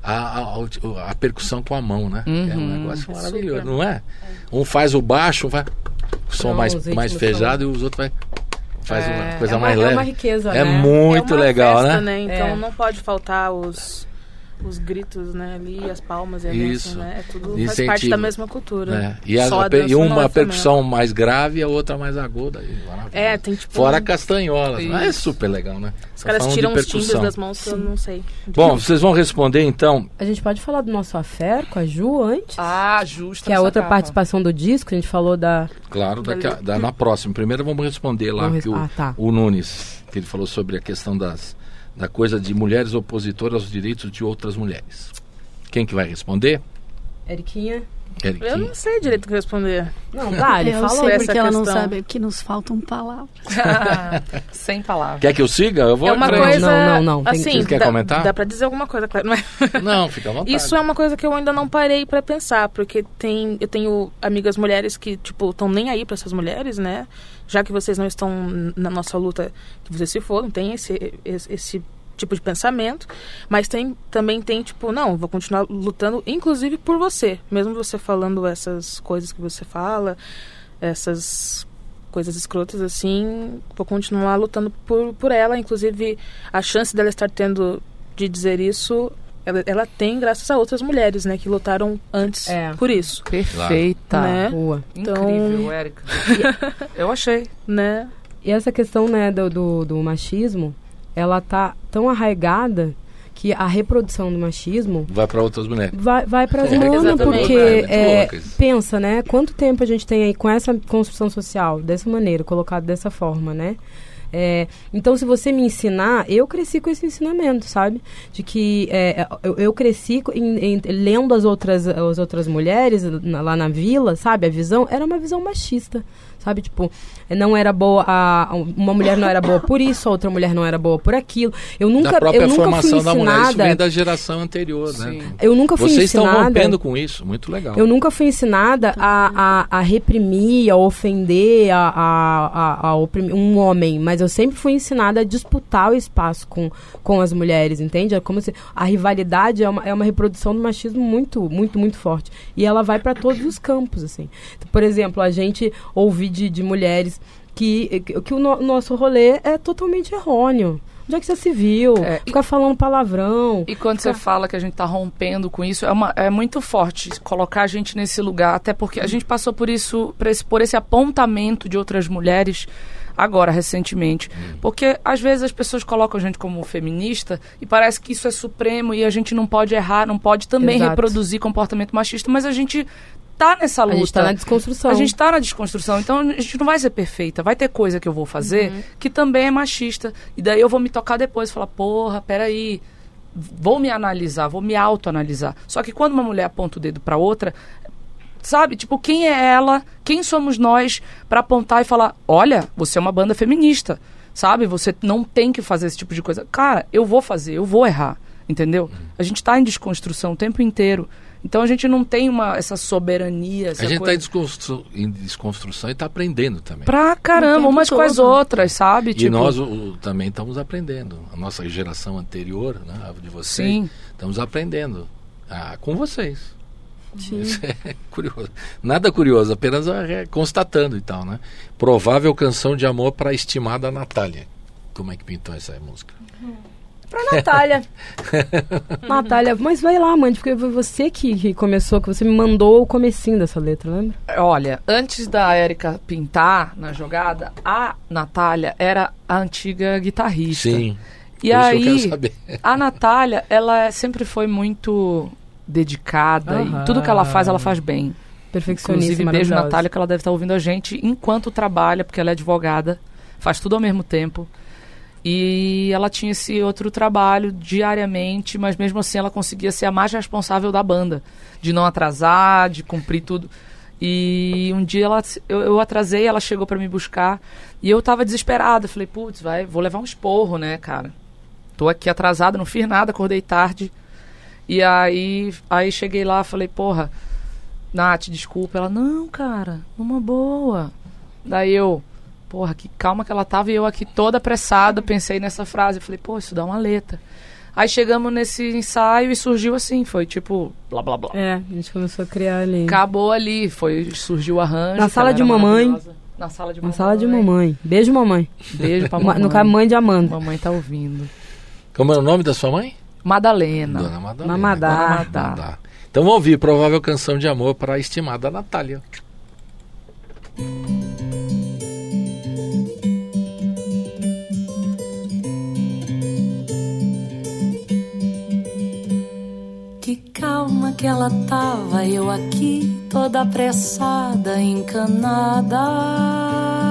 a percussão com a mão, né? É um negócio maravilhoso, não é? Um faz o baixo, vai o som Não, mais os ritmos fechado e os outros faz uma coisa mais É leve. uma riqueza, É né? muito uma legal, festa, né? Então É. não pode faltar os gritos, né, ali, as palmas e a dança, Isso. né? É tudo faz Incentivo. parte da mesma cultura. É. E, Só a dança e uma não é percussão mais grave e a outra mais aguda. É, tem tipo... Fora a castanhola. Isso. É super legal, né? Os Tá caras falando tiram de os timbres percussão. das mãos que eu não sei. Bom, vocês vão responder então. A gente pode falar do nosso affair com a Ju antes? Ah, justo. Que é a outra participação do disco, a gente falou da... Claro, na próxima. Primeiro vamos responder lá que tá. o Nunes, que ele falou sobre a questão da coisa de mulheres opositoras aos direitos de outras mulheres. Quem que vai responder? Eriquinha? Eriquinha. Eu não sei direito o que responder. Não, Dali, Eu fala sei essa porque ela não questão. sabe, que nos faltam palavras. Sem palavras. Quer que eu siga? Eu vou É uma à frente. coisa... não, tem- Assim, Vocês querem comentar? Dá pra dizer alguma coisa, claro. Não é? Não, fica à vontade. Isso é uma coisa que eu ainda não parei pra pensar, porque eu tenho amigas mulheres que, tipo, estão nem aí pra essas mulheres, né? Já que vocês não estão na nossa luta, que vocês se foram, tem esse tipo de pensamento, mas também tem, tipo, não, vou continuar lutando, inclusive por você, mesmo você falando essas coisas que você fala, essas coisas escrotas, assim, vou continuar lutando por ela, inclusive a chance dela estar tendo de dizer isso, ela tem graças a outras mulheres, né, que lutaram antes por isso. Perfeita. Né? Boa. Incrível, Érica. Eu achei. Né? E essa questão, né, do machismo, ela tá tão arraigada que a reprodução do machismo Vai para outras mulheres. vai para as Exatamente. manas, porque É, muito louco isso. pensa, né, quanto tempo a gente tem aí com essa construção social, dessa maneira, colocado dessa forma, né? Então, se você me ensinar, eu cresci com esse ensinamento, sabe? De que eu cresci lendo as outras mulheres lá na vila, sabe? A visão era uma visão machista, sabe? Tipo, não era boa, uma mulher não era boa por isso, a outra mulher não era boa por aquilo. Eu nunca Da própria fui formação da mulher, isso ensinada. vem da geração anterior, Sim. né? Eu nunca fui Vocês estão ensinada. rompendo com isso, muito legal. Eu nunca fui ensinada a reprimir, a ofender, a oprimir um homem, mas eu sempre fui ensinada a disputar o espaço com as mulheres, entende? É como se a rivalidade é uma reprodução do machismo muito, muito, muito forte. E ela vai para todos os campos, assim. Por exemplo, a gente ouve de mulheres que o nosso rolê é totalmente errôneo. Onde é que você se viu? Ficar falando palavrão. E quando você fala que a gente tá rompendo com isso, é muito forte colocar a gente nesse lugar, até porque a gente passou por isso, por esse apontamento de outras mulheres agora, recentemente. Porque às vezes as pessoas colocam a gente como feminista e parece que isso é supremo e a gente não pode errar, não pode também Exato. reproduzir comportamento machista, mas a gente tá nessa luta. A gente tá na desconstrução. A gente tá na desconstrução, então a gente não vai ser perfeita. Vai ter coisa que eu vou fazer que também é machista. E daí eu vou me tocar depois e falar, porra, peraí, vou me analisar, vou me autoanalisar. Só que quando uma mulher aponta o dedo pra outra, sabe, tipo, quem é ela, quem somos nós pra apontar e falar, olha, você é uma banda feminista, sabe, você não tem que fazer esse tipo de coisa. Cara, eu vou fazer, eu vou errar, entendeu? A gente tá em desconstrução o tempo inteiro. Então a gente não tem essa soberania, essa A gente coisa. está em desconstrução e está aprendendo também. Pra caramba, umas com as outras, sabe? E nós também estamos aprendendo. A nossa geração anterior, né, a de vocês, Sim. estamos aprendendo com vocês. Sim. Isso é curioso. Nada curioso, apenas constatando e tal, né? Provável canção de amor para a estimada Natália. Como é que pintou essa música? Pra Natália. Natália, mas vai lá, mãe, porque foi você que começou, que você me mandou o comecinho dessa letra, lembra? Olha, antes da Érica pintar na jogada, a Natália era a antiga guitarrista. Sim. E por isso aí, que eu quero saber. a Natália, ela sempre foi muito dedicada e tudo que ela faz bem. Perfeccionista, Inclusive, beijo maravilhosa. Natália, que ela deve estar ouvindo a gente enquanto trabalha, porque ela é advogada, faz tudo ao mesmo tempo. E ela tinha esse outro trabalho diariamente, mas mesmo assim ela conseguia ser a mais responsável da banda, de não atrasar, de cumprir tudo. E um dia eu atrasei, ela chegou pra me buscar e eu tava desesperada. Falei, putz, vou levar um esporro, né, cara? Tô aqui atrasada, não fiz nada, acordei tarde. E aí cheguei lá, falei, porra, Nath, desculpa. Ela, não, cara, numa boa. Daí eu, porra, que calma que ela tava, e eu aqui toda apressada, pensei nessa frase. Falei, pô, isso dá uma letra. Aí chegamos nesse ensaio e surgiu assim, foi tipo, blá, blá, blá. É, a gente começou a criar ali. Acabou ali, surgiu o arranjo. Na sala que de ela era mamãe. maravilhosa. Na sala de Na mamãe. sala de mamãe. Beijo, mamãe. Beijo pra mamãe. No caso, mãe de Amanda. Mamãe tá ouvindo. Como é o nome da sua mãe? Madalena. Dona Madalena. Mamadá. Mamadá. Então vamos ouvir Provável Canção de Amor para a estimada Natália. Que calma que ela tava, eu aqui toda apressada, encanada.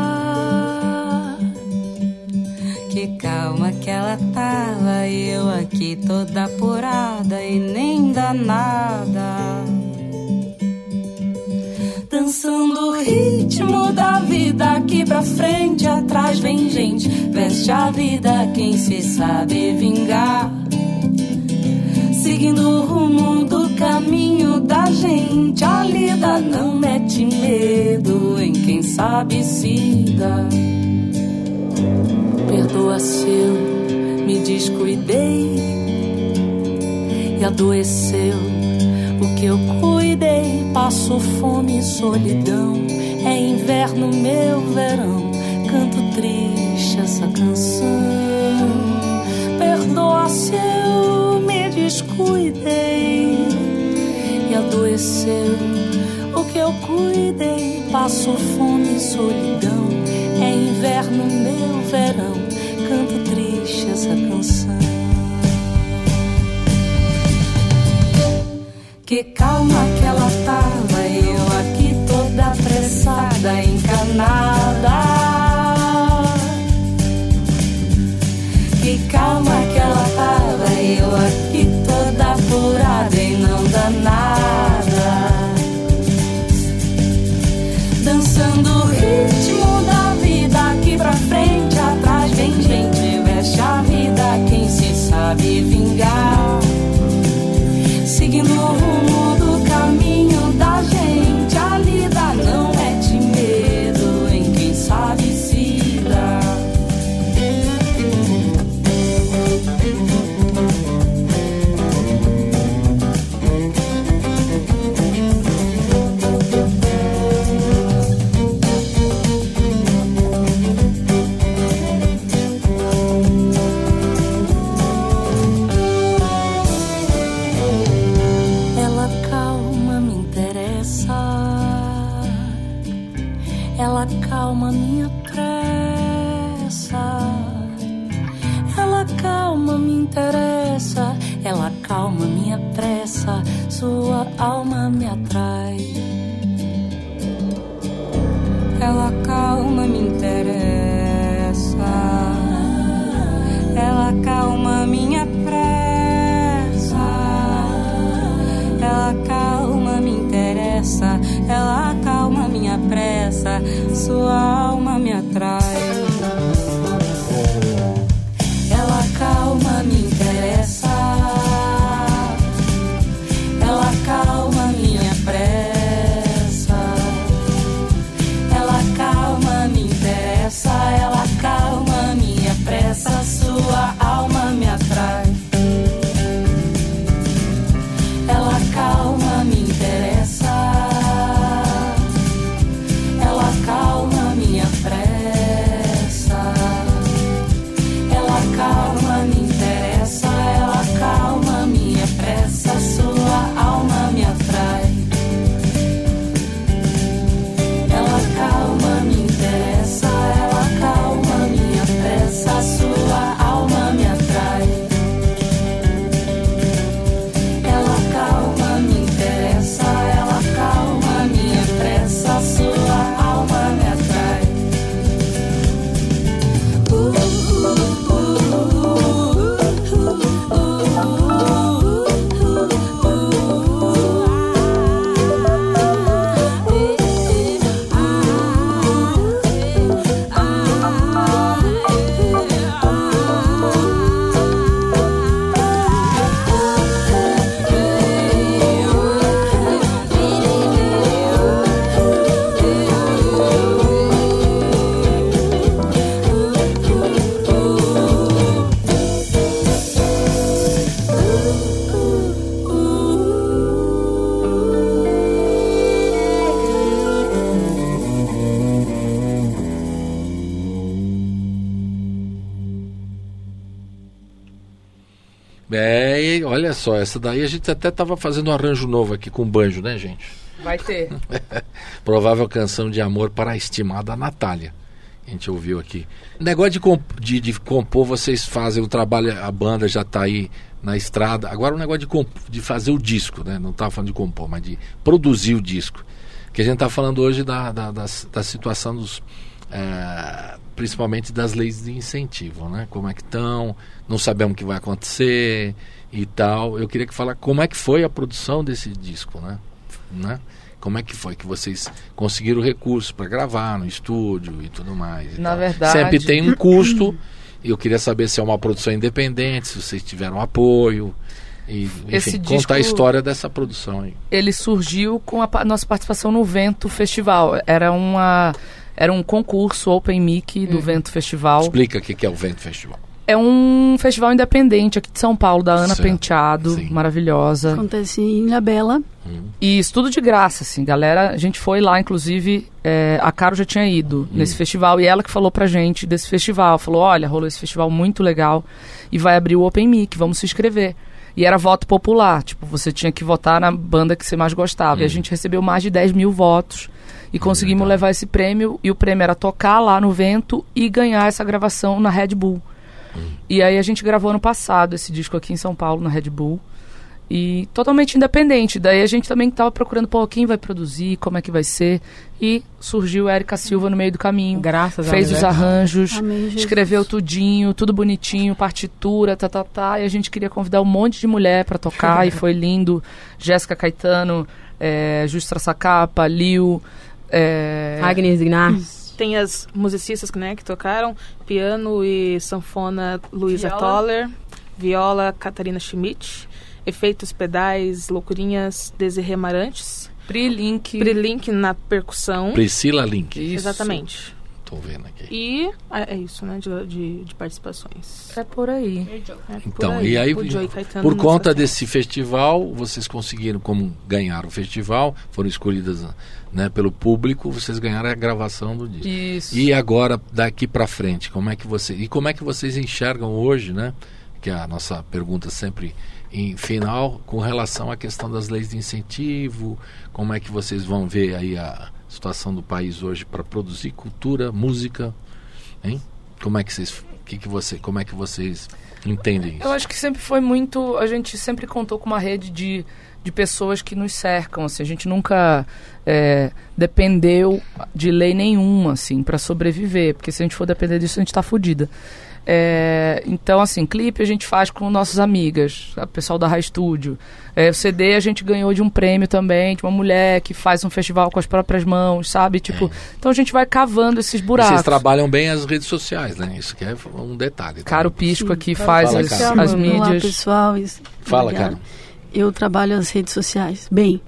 Que calma que ela tava, eu aqui toda apurada e nem danada. Dançando o ritmo da vida, aqui pra frente, atrás vem gente. Veste a vida quem se sabe vingar, seguindo o rumo do caminho da gente. A lida não mete medo em quem sabe se dar. Perdoa se eu me descuidei e adoeceu o que eu cuidei. Passo fome e solidão, é inverno meu verão, canto triste essa canção. Perdoa se eu me descuidei e adoeceu o que eu cuidei. Passo fome e solidão, é inverno meu verão, canto triste essa canção. Que calma que ela tava, eu aqui toda apressada, encanada. Que calma que ela tava, eu aqui toda apurada e não danada. Dançando o ritmo da vida, aqui pra frente, atrás vem gente. Veste a vida quem se sabe vingar, seguindo o rumo do caminho da gente. A lida não mete medo em quem sabe se dar. Ela calma me interessa, ela calma minha pressa. Ela calma me interessa, ela calma minha pressa. Sua alma me atrai. Ela calma me interessa, ela calma minha pressa. Olha só, essa daí a gente até estava fazendo um arranjo novo aqui com banjo, né, gente? Vai ter. Provável canção de amor para a estimada Natália. A gente ouviu aqui. Negócio de compor, vocês fazem o trabalho, a banda já está aí na estrada. Agora o negócio de fazer o disco, né? Não estava falando de compor, mas de produzir o disco. Que a gente está falando hoje da situação dos... principalmente das leis de incentivo, né? Como é que estão, não sabemos o que vai acontecer e tal. Eu queria que falasse como é que foi a produção desse disco, né? Como é que foi que vocês conseguiram recursos para gravar no estúdio e tudo mais? Na verdade... Sempre tem um custo, e eu queria saber se é uma produção independente, se vocês tiveram apoio, e, enfim, contar a história dessa produção aí. Ele surgiu com a nossa participação no Vento Festival. Era um concurso Open Mic do Vento Festival. Explica o que é o Vento Festival. É um festival independente aqui de São Paulo, da Ana Penteado, sim. Maravilhosa. Acontece em Ilhabela. E isso tudo de graça, assim, galera. A gente foi lá, inclusive, a Caro já tinha ido nesse festival, e ela que falou pra gente desse festival. Falou, olha, rolou esse festival muito legal e vai abrir o Open Mic, vamos se inscrever. E era voto popular, tipo, você tinha que votar na banda que você mais gostava. E a gente recebeu mais de 10 mil votos e conseguimos levar esse prêmio, e o prêmio era tocar lá no Vento e ganhar essa gravação na Red Bull. E aí a gente gravou ano passado esse disco aqui em São Paulo, na Red Bull, e totalmente independente. Daí a gente também estava procurando, quem vai produzir, como é que vai ser, e surgiu a Érica Silva no meio do caminho. Graças a Deus. Fez os arranjos, Amém, escreveu tudinho, tudo bonitinho, partitura, e a gente queria convidar um monte de mulher para tocar, e foi lindo. Jéssica Caetano, Justra Sacapa, Liu, Agnes Ignaz. Tem as musicistas, né, que tocaram, piano e sanfona Luísa Toller, viola Catarina Schmidt, efeitos, pedais, loucurinhas Desirê Marantes, Pri Link na percussão. Priscila Link. Isso. Exatamente. Tô vendo aqui. E é isso, né, de participações. É por aí. Então, e aí, por conta desse festival, vocês conseguiram, como ganharam o festival, foram escolhidas, né, pelo público, vocês ganharam a gravação do disco. Isso. E agora, daqui para frente, como é que vocês enxergam hoje, né, que é a nossa pergunta sempre em final, com relação à questão das leis de incentivo, como é que vocês vão ver aí a situação do país hoje para produzir cultura, música, hein? Como é que vocês entendem isso? Eu acho que sempre foi muito... A gente sempre contou com uma rede de pessoas que nos cercam, assim. A gente nunca dependeu de lei nenhuma, assim, para sobreviver, porque se a gente for depender disso, a gente tá fodida. Então, assim, clipe a gente faz com nossas amigas, o pessoal da High Studio. O CD a gente ganhou de um prêmio também, de uma mulher que faz um festival com as próprias mãos, sabe? Tipo, então a gente vai cavando esses buracos. E vocês trabalham bem as redes sociais, né? Isso que é um detalhe. Caro Pisco aqui faz as mídias. Olá, pessoal. Fala, cara. Eu trabalho as redes sociais bem.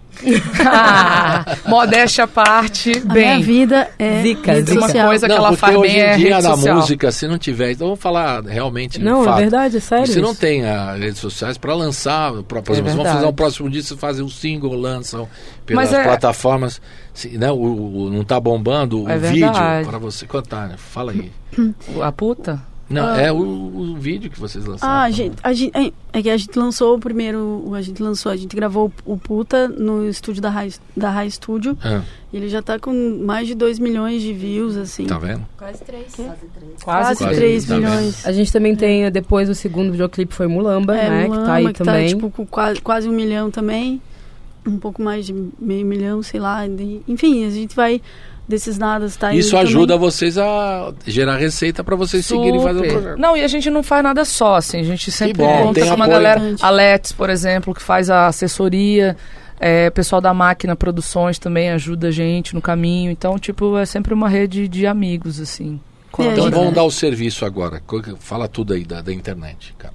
Modéstia à parte, a minha vida é rede social. Uma coisa que ela faz bem é dia rede da social. Música, se não tiver, então vamos falar realmente. Não, é verdade, é sério. Se não tem as redes sociais para lançar, por exemplo, vamos fazer um próximo dia, vocês fazem um single, lançam pelas plataformas, né, não tá bombando o vídeo para você contar, né? Fala aí. A puta? Não, é o vídeo que vocês lançaram. A gente lançou o primeiro, a gente gravou o Puta no estúdio da High Studio. Ele já tá com mais de 2 milhões de views, assim. Tá vendo? Quase 3. Quase 3 milhões. A gente também tem, depois o segundo videoclipe foi Mulamba, né? Mulamba, que tá aí que também. Tá, tipo, com quase 1 milhão também. Um pouco mais de meio milhão, sei lá. Enfim, a gente vai... desses nada, tá? Isso ajuda também vocês a gerar receita para vocês seguirem fazendo o programa. Não, e a gente não faz nada só, assim, a gente sempre conta com uma galera, a Let's, por exemplo, que faz a assessoria, o pessoal da Máquina Produções também ajuda a gente no caminho, então, tipo, é sempre uma rede de amigos, assim. Então vamos dar o serviço agora, fala tudo aí da internet, cara.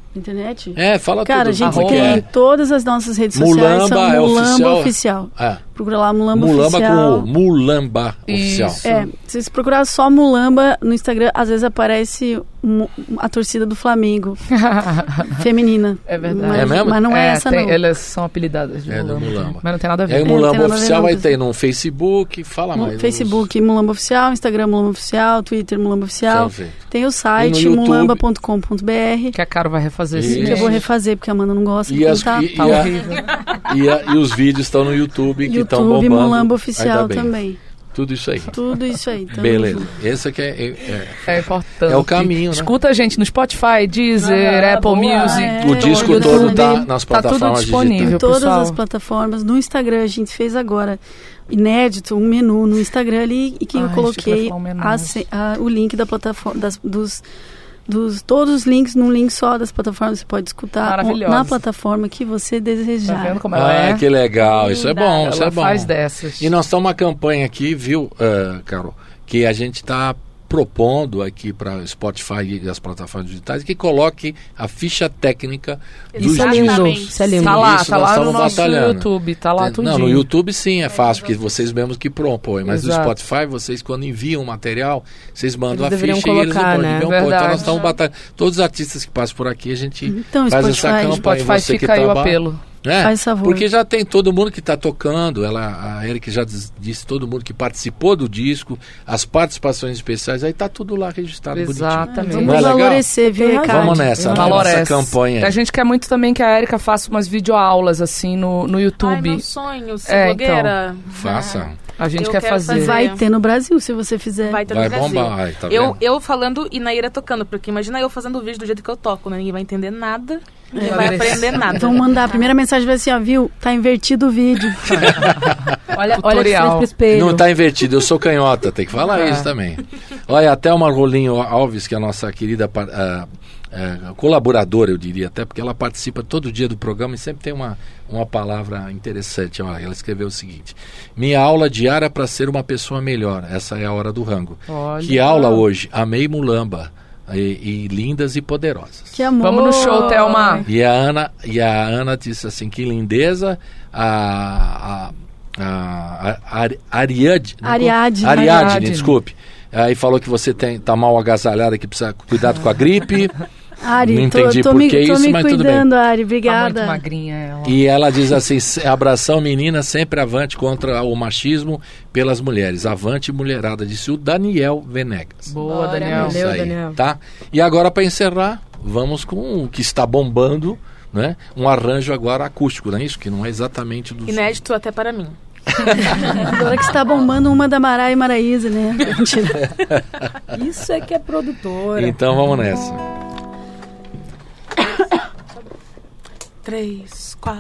Internet? Fala cara, tudo. Cara, a gente tem todas as nossas redes sociais, Mulamba são Mulamba Oficial. Procura lá Mulamba Mulamba Oficial. com Mulamba Oficial. Isso. Se você procurar só Mulamba no Instagram, às vezes aparece a torcida do Flamengo feminina. É verdade. Mas, É mesmo? mas não é essa, não. Elas são apelidadas de É, do Mulamba. Mulamba. Mas não tem nada a E aí ver. o Mulamba tem nada a ver, Oficial não. vai ter no Facebook, fala mais. Facebook Mulamba Oficial, Instagram Mulamba Oficial, Twitter Mulamba Oficial. Perfeito. Tem o site E no YouTube? mulamba.com.br, Que a Caro vai refazer esse Isso. que eu vou mês. refazer, porque a Amanda não gosta de E, as, contar. e, Tá e a- horrível. e os vídeos estão no YouTube, que estão YouTube bombando. Mulamba Ainda Oficial bem. também. Tudo isso aí. Tudo isso aí. tamo Beleza. junto. Esse aqui É importante. É o caminho, né? Escuta a gente no Spotify, Deezer, Apple boa. Music. o disco YouTube. todo tá nas Tá tudo plataformas disponível. digitais. Todas pessoal. as plataformas. No Instagram, a gente fez agora inédito, um menu no Instagram ali, e que Ai, eu achei que coloquei ia falar um menu. o link da plataforma, todos os links num link só das plataformas. Você pode escutar Maravilhosa. na plataforma que você Tá desejar. vendo como ela é? Que legal. Isso é bom, isso Ela é bom. faz dessas. E nós estamos uma campanha aqui, viu, Carol, que a gente está propondo aqui para o Spotify e as plataformas digitais que coloque a ficha técnica dos Isso é lindo. Exatamente. Isso é lindo. Tá lá, Isso tá nós lá no estamos nosso batalhando. YouTube, tá lá tudinho. Não, no YouTube sim é fácil, porque vocês mesmos que propõem, mas Exato. no Spotify, vocês quando enviam o material, vocês mandam Eles a deveriam ficha e eles não colocar, podem, né? deviam pôr. Então Verdade. nós estamos batalhando. Todos os artistas que passam por aqui, a gente Então, faz Spotify, essa campanha. Spotify Você que fica aí o trabalha, apelo. né? Faz favor. Porque já tem todo mundo que está tocando, a Eric já disse todo mundo que participou do disco, as participações especiais, aí tá tudo lá registrado bonitinho. Exatamente. Não Vamos é legal? valorecer, viu, Tem Ricardo? Vamos nessa, Valorece. essa campanha. A gente quer muito também que a Erika faça umas videoaulas assim no Ai, YouTube. meu sonho, ser É, blogueira. Faça. A gente Eu quer quero fazer. fazer. Vai ter no Brasil, se você fizer. Vai ter Vai no Brasil. bombar, aí, tá vendo? Eu falando e Naira tocando, porque imagina eu fazendo o vídeo do jeito que eu toco, né? Ninguém vai entender nada, ninguém vai Vai aprender nada. Vão mandar a primeira mensagem, vai assim, ó, viu? Tá invertido o vídeo. Olha de Tutorial. frente pro espelho. Não tá invertido, eu sou canhota, tem que falar isso também. Olha, até uma Rolinho Alves, que é a nossa querida colaboradora, eu diria até, porque ela participa todo dia do programa e sempre tem uma palavra interessante. Olha, ela escreveu o seguinte: minha aula diária para ser uma pessoa melhor, essa é a hora do rango. Olha. Que aula hoje, amei Mulamba, e lindas e poderosas. Que amor. Vamos no show, Thelma. E a Ana disse assim, que lindeza, Ariadne, desculpe. Aí falou que você tá mal agasalhada, que precisa cuidado com a gripe. Ari, Não entendi tô por me, que tô isso, me mas tudo cuidando, bem. Ari, Tá obrigada. muito magrinha ela. E ela diz assim, abração menina, sempre avante contra o machismo pelas mulheres. Avante mulherada, disse o Daniel Venegas. Boa, Daniel. Isso Valeu, aí, Daniel. tá? E agora para encerrar, vamos com o que está bombando, né? Um arranjo agora acústico, não é isso? Que não é exatamente do... Inédito até para mim. Agora que está bombando uma da Mara e Maraísa, né? Mentira. Isso é que é produtora. Então vamos nessa. 3, 4.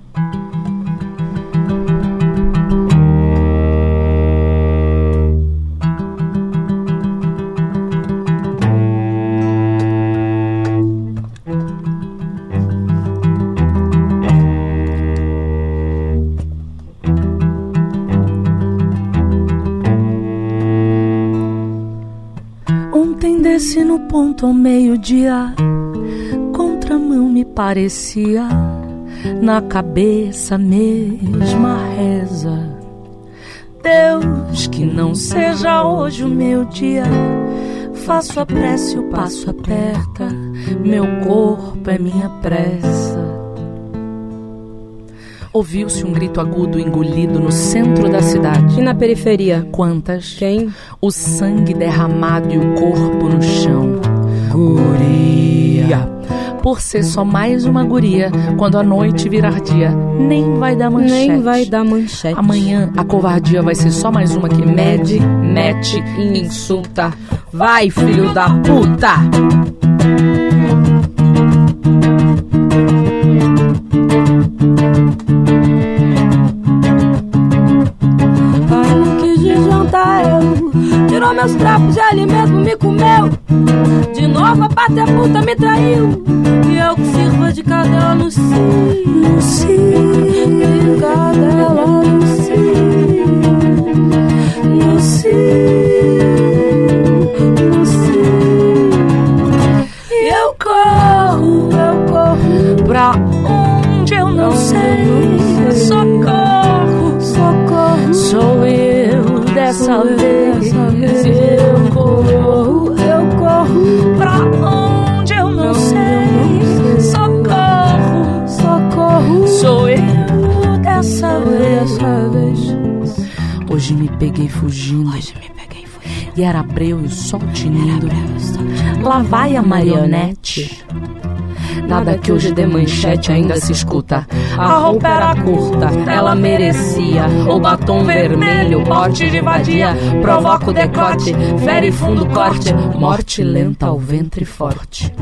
Ontem desci no ponto ao meio-dia, contramão me parecia, na cabeça a mesma reza. Deus, que não seja hoje o meu dia, faço a prece, o passo aperta, meu corpo é minha pressa. Ouviu-se um grito agudo engolido no centro da cidade. E na periferia? Quantas? Quem? O sangue derramado e o corpo no chão. Guria. Por ser só mais uma guria, quando a noite virar dia, nem vai dar manchete. Nem vai dar manchete. Amanhã a covardia vai ser só mais uma que mede, mete e insulta. Vai, filho da puta! Antes de jantar eu tirou meus trapos e ali mesmo me comeu. De novo a pátria puta me traiu, e eu que sirva de cadela no cio. De cadela no cio. No cio. No cio. E eu corro pra onde eu não sei. Socorro, socorro. peguei fugindo. E era Abreu e o sol tinindo. Lá vai a marionete. Nada que hoje de manchete ainda se escuta. A roupa era curta, ela merecia. O batom vermelho, bote de vadia. Provoca o decote, fere fundo corte. Morte lenta ao ventre forte.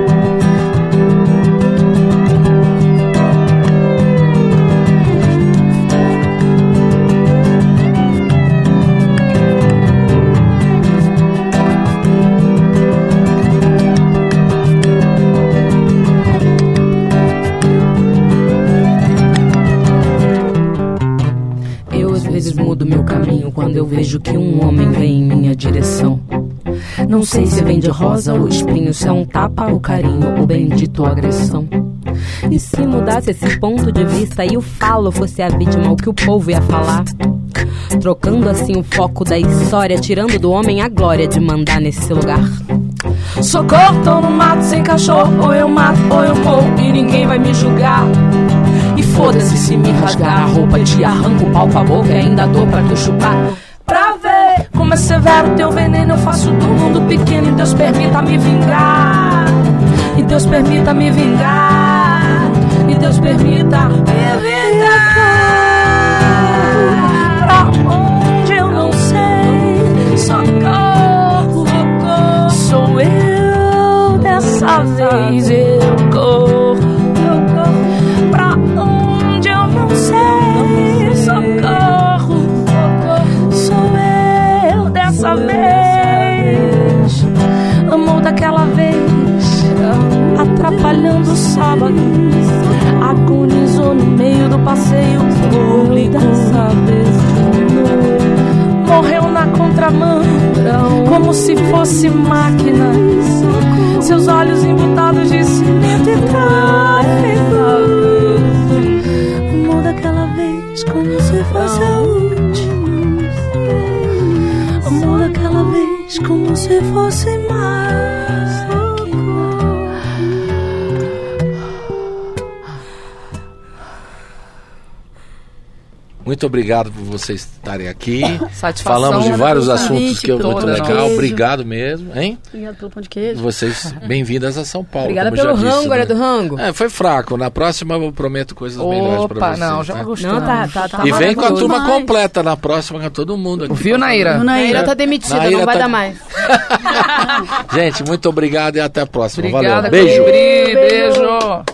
Mudo meu caminho quando eu vejo que um homem vem em minha direção. Não sei se vem de rosa ou espinho, se é um tapa ou carinho ou bendito agressão. E se mudasse esse ponto de vista e o falo fosse a vítima, o que o povo ia falar? Trocando assim o foco da história, tirando do homem a glória de mandar nesse lugar. Socorro, tô no mato sem cachorro. Ou eu mato ou eu morro e ninguém vai me julgar. E foda-se se me rasgar a roupa, te arranco o pau com a boca e ainda dou pra tu chupar. Pra ver como é severo teu veneno, eu faço do mundo pequeno e Deus permita me vingar. E Deus permita me vingar. E Deus permita me vingar. Pra onde eu não sei. Socorro, socorro. Sou eu dessa vez, eu corro. Pra onde eu não sei. Socorro, sou eu dessa vez. Amor daquela vez, atrapalhando o sábado. Agonizou no meio do passeio público. Dessa vez morreu na contramão, como se fosse máquina. Seus olhos embutados de cimento e tráfego. Amor daquela vez, como se fosse a última. Amor daquela vez, como se fosse mais. Muito obrigado por vocês estarem aqui. Satisfação. Falamos de vários assuntos que eu muito toda. legal. Obrigado mesmo, hein? Obrigado pelo pão de queijo. Vocês bem-vindas a São Paulo. Obrigada como pelo já disse, rango, era do rango. É, foi fraco. Na próxima eu prometo coisas melhores pra Opa, vocês. não, já né? gostei. Não, tá E vem com a maravilhoso. turma completa na próxima, com todo mundo aqui. Viu, Naira? Viu, Naira? Naira tá demitida, Naira não vai tá- dar mais. Gente, muito obrigado e até a próxima. Obrigada, Valeu. Beijo. Cobri, beijo.